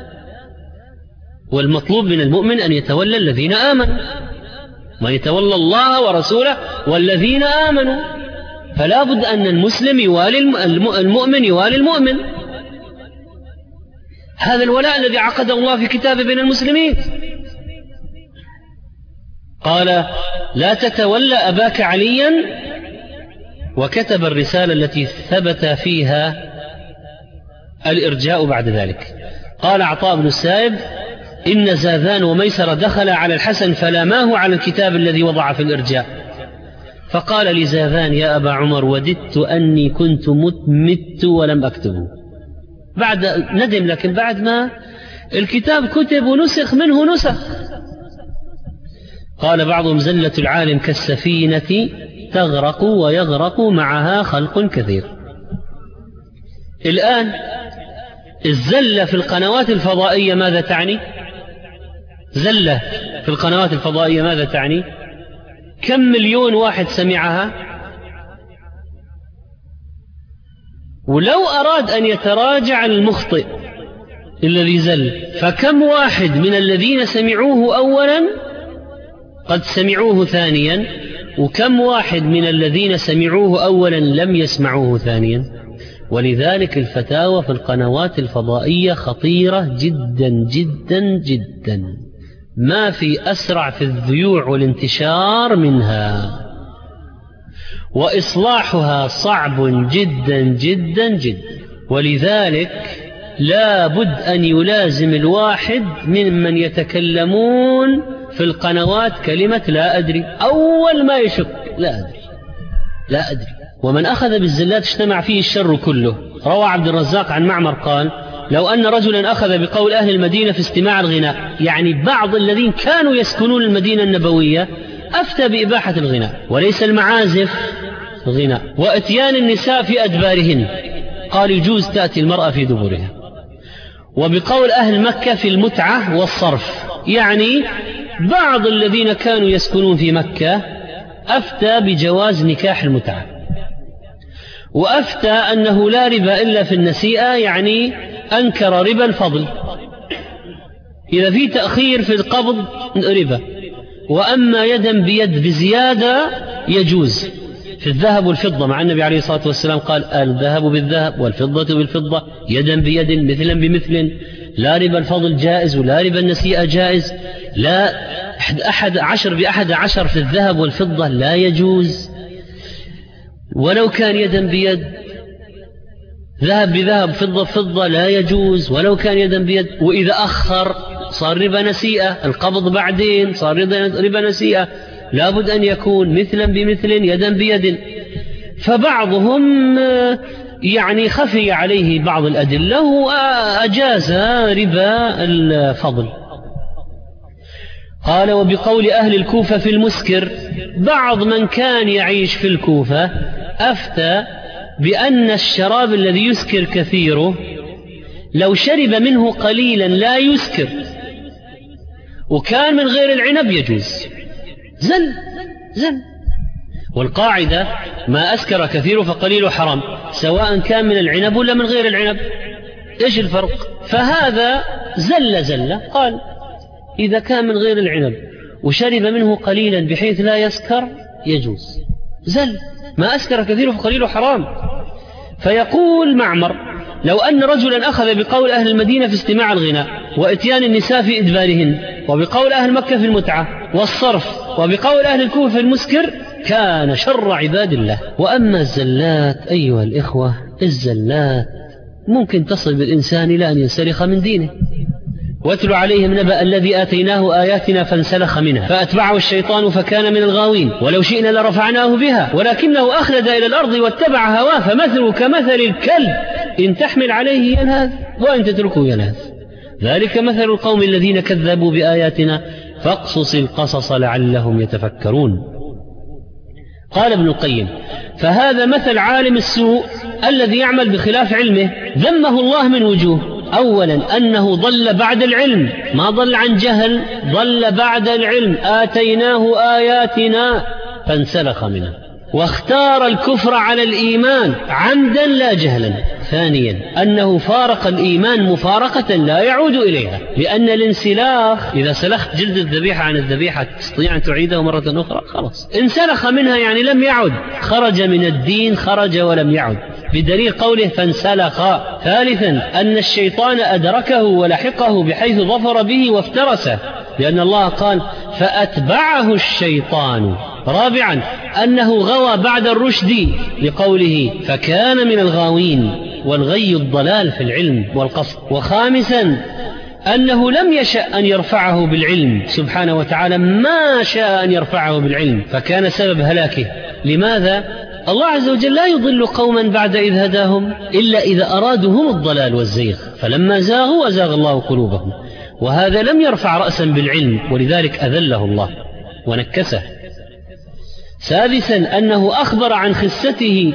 والمطلوب من المؤمن أن يتولى الذين آمنوا، ما يتولى الله ورسوله والذين آمنوا. فلا بد أن المسلم يوالي المؤمن يوالي المؤمن. هذا الولاء الذي عقده الله في كتابه بين المسلمين. قال لا تتولى أباك عليا، وكتب الرسالة التي ثبت فيها الإرجاء بعد ذلك. قال عطاء بن السائب إن زاذان وميسر دخل على الحسن فلاماه على الكتاب الذي وضع في الإرجاء، فقال لزاذان يا أبا عمر وددت أني كنت مت ولم أكتبه. بعد ندم، لكن بعد ما الكتاب كتب ونسخ منه نسخ. قال بعضهم زلة العالم كالسفينة تغرق ويغرق معها خلق كثير. الآن الزلة في القنوات الفضائية ماذا تعني؟ زلة في القنوات الفضائية ماذا تعني؟ كم مليون واحد سمعها؟ ولو أراد أن يتراجع المخطئ الذي زل، فكم واحد من الذين سمعوه أولا قد سمعوه ثانيا، وكم واحد من الذين سمعوه أولا لم يسمعوه ثانيا. ولذلك الفتاوى في القنوات الفضائية خطيرة جدا جدا جدا، ما في أسرع في الذيوع والانتشار منها، وإصلاحها صعب جدا جدا جدا. ولذلك لا بد أن يلازم الواحد ممن يتكلمون في القنوات كلمة لا أدري. أول ما يشك لا أدري لا أدري. ومن أخذ بالزلات اجتمع فيه الشر كله. روى عبد الرزاق عن معمر قال لو أن رجلا أخذ بقول أهل المدينة في استماع الغناء، يعني بعض الذين كانوا يسكنون المدينة النبوية، أفتى بإباحة الغناء وليس المعازف غناء، وأتيان النساء في أدبارهن، قال يجوز تأتي المرأة في دبرها. وبقول أهل مكة في المتعة والصرف، يعني بعض الذين كانوا يسكنون في مكة أفتى بجواز نكاح المتعة، وأفتى أنه لا ربا إلا في النسيئة، يعني أنكر ربا الفضل. إذا في تأخير في القبض ربا، وأما يدا بيد بزيادة يجوز في الذهب والفضة، مع النبي عليه الصلاة والسلام قال الذهب بالذهب والفضة بالفضة يدا بيد مثلا بمثل. لا ربا الفضل جائز ولا ربا النسيئة جائز. لا أحد عشر بأحد عشر في الذهب والفضة لا يجوز، ولو كان يدا بيد. ذهب بذهب فضة بفضة لا يجوز ولو كان يدا بيد. وإذا أخر صار ربا نسيئة، القبض بعدين صار ربا نسيئة. لابد أن يكون مثلا بمثل يدا بيد. فبعضهم يعني خفي عليه بعض الأدلة وأجاز ربا الفضل. قال وبقول أهل الكوفة في المسكر، بعض من كان يعيش في الكوفة أفتى بأن الشراب الذي يسكر كثيره لو شرب منه قليلا لا يسكر، وكان من غير العنب يجوز. زل زل. والقاعدة ما أسكر كثيره فقليله حرام، سواء كان من العنب ولا من غير العنب. إيش الفرق؟ فهذا زل زل، قال إذا كان من غير العنب وشرب منه قليلا بحيث لا يسكر يجوز. زل ما أسكر كثير فقليله حرام. فيقول معمر: لو أن رجلا أخذ بقول أهل المدينة في استماع الغناء وإتيان النساء في إدبارهن، وبقول أهل مكة في المتعة والصرف، وبقول أهل الكوفة في المسكر، كان شر عباد الله. وأما الزلات أيها الإخوة، الزلات ممكن تصل بالإنسان إلى أن ينسلخ من دينه. واتل عليهم نبأ الذي آتيناه آياتنا فانسلخ منها فأتبعه الشيطان فكان من الغاوين ولو شئنا لرفعناه بها ولكنه أخلد إلى الأرض واتبع هواه فمثله كمثل الكلب إن تحمل عليه ينهث وإن تتركه ينهث ذلك مثل القوم الذين كذبوا بآياتنا فاقصص القصص لعلهم يتفكرون. قال ابن القيم: فهذا مثل عالم السوء الذي يعمل بخلاف علمه ذمه الله من وجوه. أولا أنه ضل بعد العلم، ما ضل عن جهل، ضل بعد العلم، آتيناه آياتنا فانسلخ منها، واختار الكفر على الإيمان عمدا لا جهلا. ثانيا أنه فارق الإيمان مفارقة لا يعود إليها، لأن الانسلاخ إذا سلخت جلد الذبيحة عن الذبيحة تستطيع أن تعيده مرة أخرى، خلاص انسلخ منها يعني لم يعد، خرج من الدين، خرج ولم يعد، بدليل قوله فانسلخ. ثالثا أن الشيطان أدركه ولحقه بحيث ظفر به وافترسه، لأن الله قال فأتبعه الشيطان. رابعا أنه غوى بعد الرشد لقوله فكان من الغاوين، والغي الضلال في العلم والقصد. وخامسا أنه لم يشأ أن يرفعه بالعلم سبحانه وتعالى، ما شاء أن يرفعه بالعلم فكان سبب هلاكه. لماذا؟ الله عز وجل لا يضل قوما بعد إذ هداهم إلا إذا أرادوا هم الضلال والزيغ، فلما زاغوا أزاغ الله قلوبهم، وهذا لم يرفع رأسا بالعلم ولذلك أذله الله ونكسه. سادسا أنه أخبر عن خسته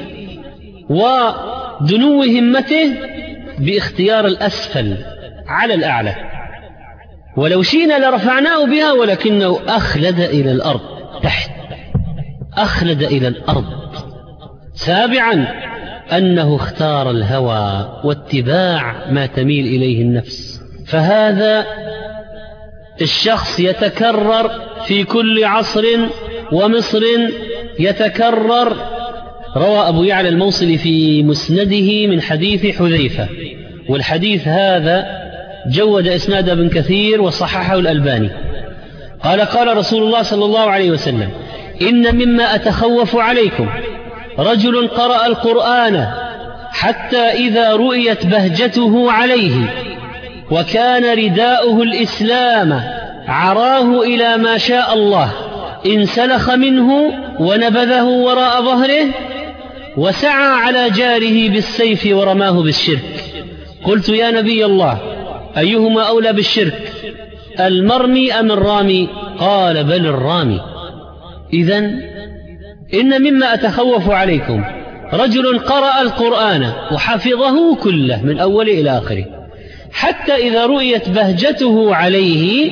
ودنو همته باختيار الأسفل على الأعلى، ولو شئنا لرفعناه بها ولكنه أخلد إلى الأرض، تحت أخلد إلى الأرض. سابعا أنه اختار الهوى واتباع ما تميل إليه النفس، فهذا الشخص يتكرر في كل عصر ومصر يتكرر. روى أبو يعلى الموصلي في مسنده من حديث حذيفة، والحديث هذا جود إسناد ابن كثير وصححه الألباني. قال قال رسول الله صلى الله عليه وسلم: إن مما أتخوف عليكم رجل قرأ القرآن حتى إذا رؤيت بهجته عليه وكان رداؤه الإسلام عراه إلى ما شاء الله انسلخ منه ونبذه وراء ظهره وسعى على جاره بالسيف ورماه بالشرك. قلت يا نبي الله أيهما أولى بالشرك، المرمي أم الرامي؟ قال بل الرامي. إذن إن مما أتخوف عليكم رجل قرأ القرآن وحفظه كله من أول إلى آخره حتى إذا رؤيت بهجته عليه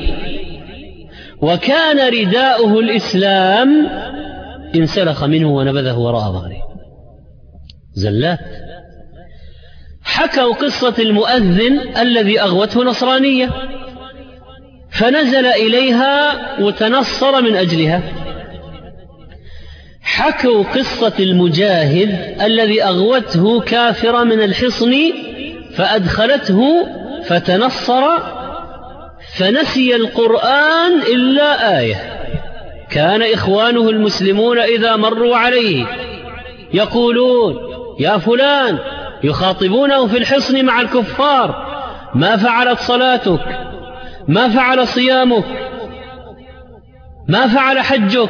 وكان رداؤه الإسلام انسلخ منه ونبذه وراء ظهره. زلات. حكوا قصة المؤذن الذي أغوته نصرانية فنزل إليها وتنصر من أجلها. حكوا قصة المجاهد الذي أغوته كافرة من الحصن فأدخلته فتنصر فنسي القرآن إلا آية، كان إخوانه المسلمون إذا مروا عليه يقولون يا فلان، يخاطبونه في الحصن مع الكفار: ما فعلت صلاتك، ما فعل صيامك، ما فعل حجك،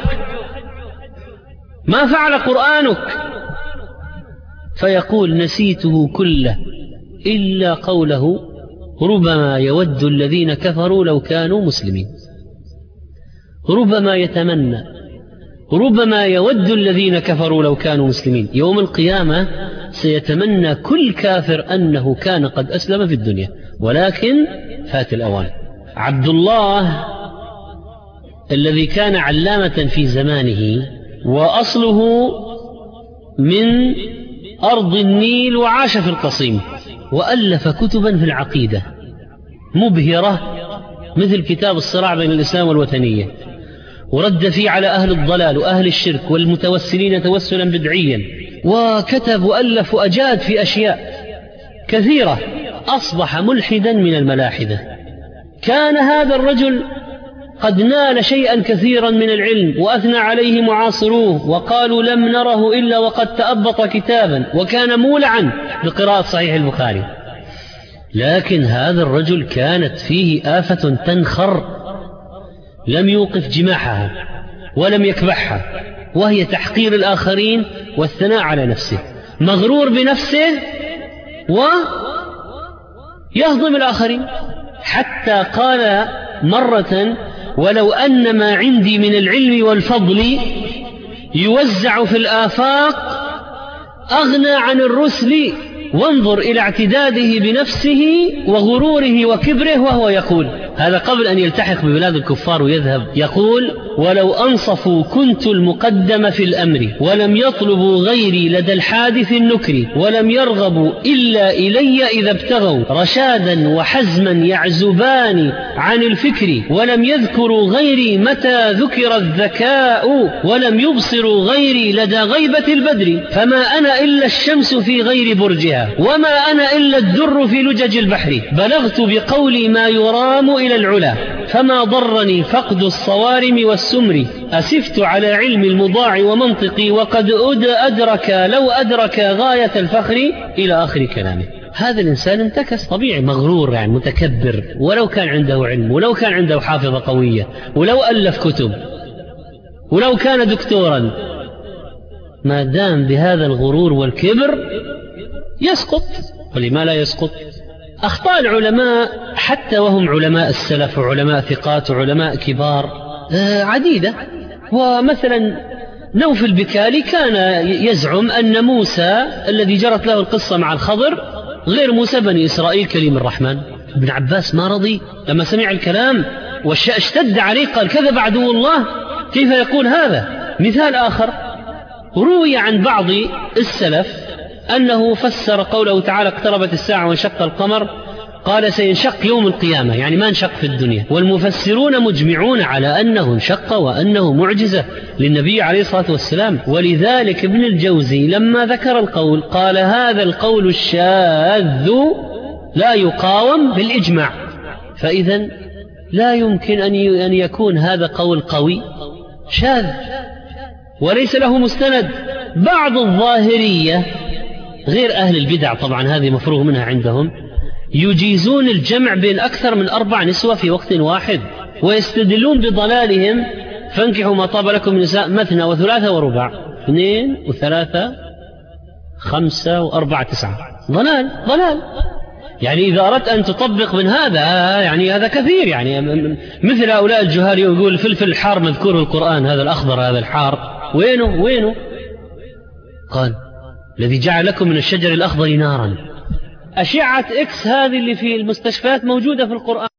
ما فعل قرآنك؟ فيقول نسيته كله إلا قوله ربما يود الذين كفروا لو كانوا مسلمين. ربما يتمنى، ربما يود الذين كفروا لو كانوا مسلمين. يوم القيامة سيتمنى كل كافر أنه كان قد أسلم في الدنيا ولكن فات الأوان. عبد الله الذي كان علامة في زمانه وأصله من أرض النيل وعاش في القصيم وألف كتبا في العقيدة مبهرة مثل كتاب الصراع بين الإسلام والوثنية، ورد فيه على أهل الضلال وأهل الشرك والمتوسلين توسلا بدعيا، وكتب وألف وأجاد في أشياء كثيرة، أصبح ملحدا من الملاحدة. كان هذا الرجل قد نال شيئا كثيرا من العلم وأثنى عليه معاصروه وقالوا لم نره إلا وقد تأبط كتابا، وكان مولعا بقراءة صحيح البخاري. لكن هذا الرجل كانت فيه آفة تنخر لم يوقف جماحها ولم يكبحها، وهي تحقير الآخرين والثناء على نفسه، مغرور بنفسه ويهضم الآخرين، حتى قال مرة: ولو أن ما عندي من العلم والفضل يوزع في الآفاق أغنى عن الرسل. وانظر إلى اعتداده بنفسه وغروره وكبره وهو يقول هذا قبل أن يلتحق ببلاد الكفار ويذهب، يقول: ولو أنصفوا كنت المقدم في الأمر، ولم يطلبوا غيري لدى الحادث النكر، ولم يرغبوا إلا إلي إذا ابتغوا رشادا وحزما يعزبان عن الفكر، ولم يذكروا غيري متى ذكر الذكاء، ولم يبصروا غيري لدى غيبة البدر، فما أنا إلا الشمس في غير برجها، وما أنا إلا الدر في لجج البحر، بلغت بقولي ما يرام إلى العلا، فما ضرني فقد الصوارم والسمر، أسفت على علم المضاع ومنطقي، وقد أدرك لو أدرك غاية الفخر، إلى آخر كلامه. هذا الإنسان انتكس طبيعي، مغرور يعني متكبر، ولو كان عنده علم، ولو كان عنده حافظة قوية، ولو ألف كتب، ولو كان دكتورا، ما دام بهذا الغرور والكبر يسقط. ولما لا يسقط؟ أخطاء العلماء حتى وهم علماء السلف وعلماء ثقات وعلماء كبار عديدة. ومثلا نوف البكالي كان يزعم أن موسى الذي جرت له القصة مع الخضر غير موسى بني إسرائيل كليم الرحمن. ابن عباس ما رضي لما سمع الكلام واشتد عليه، قال: كذب عدو الله، كيف يقول هذا؟ مثال آخر، روي عن بعض السلف أنه فسر قوله تعالى: اقتربت الساعة وانشق القمر، قال: سينشق يوم القيامة، يعني ما انشق في الدنيا. والمفسرون مجمعون على أنه انشق وأنه معجزة للنبي عليه الصلاة والسلام. ولذلك ابن الجوزي لما ذكر القول قال: هذا القول الشاذ لا يقاوم بالإجماع. فإذا لا يمكن أن يكون هذا قول قوي، شاذ وليس له مستند. بعض الظاهرية غير أهل البدع طبعا، هذه مفروغ منها عندهم، يجيزون الجمع بين أكثر من أربع نسوة في وقت واحد، ويستدلون بضلالهم: فانكحوا ما طاب لكم من نساء مثنى وثلاثة ورباع، اثنين وثلاثة خمسة وأربعة تسعة. ضلال ضلال يعني إذا أردت أن تطبق من هذا، يعني هذا كثير، يعني مثل هؤلاء الجهال يقول الفلفل الحار مذكور في القرآن، هذا الأخضر هذا الحار، وينه وينه؟ قال: الذي جعل لكم من الشجر الأخضر نارا. أشعة إكس هذه اللي في المستشفيات موجودة في القرآن.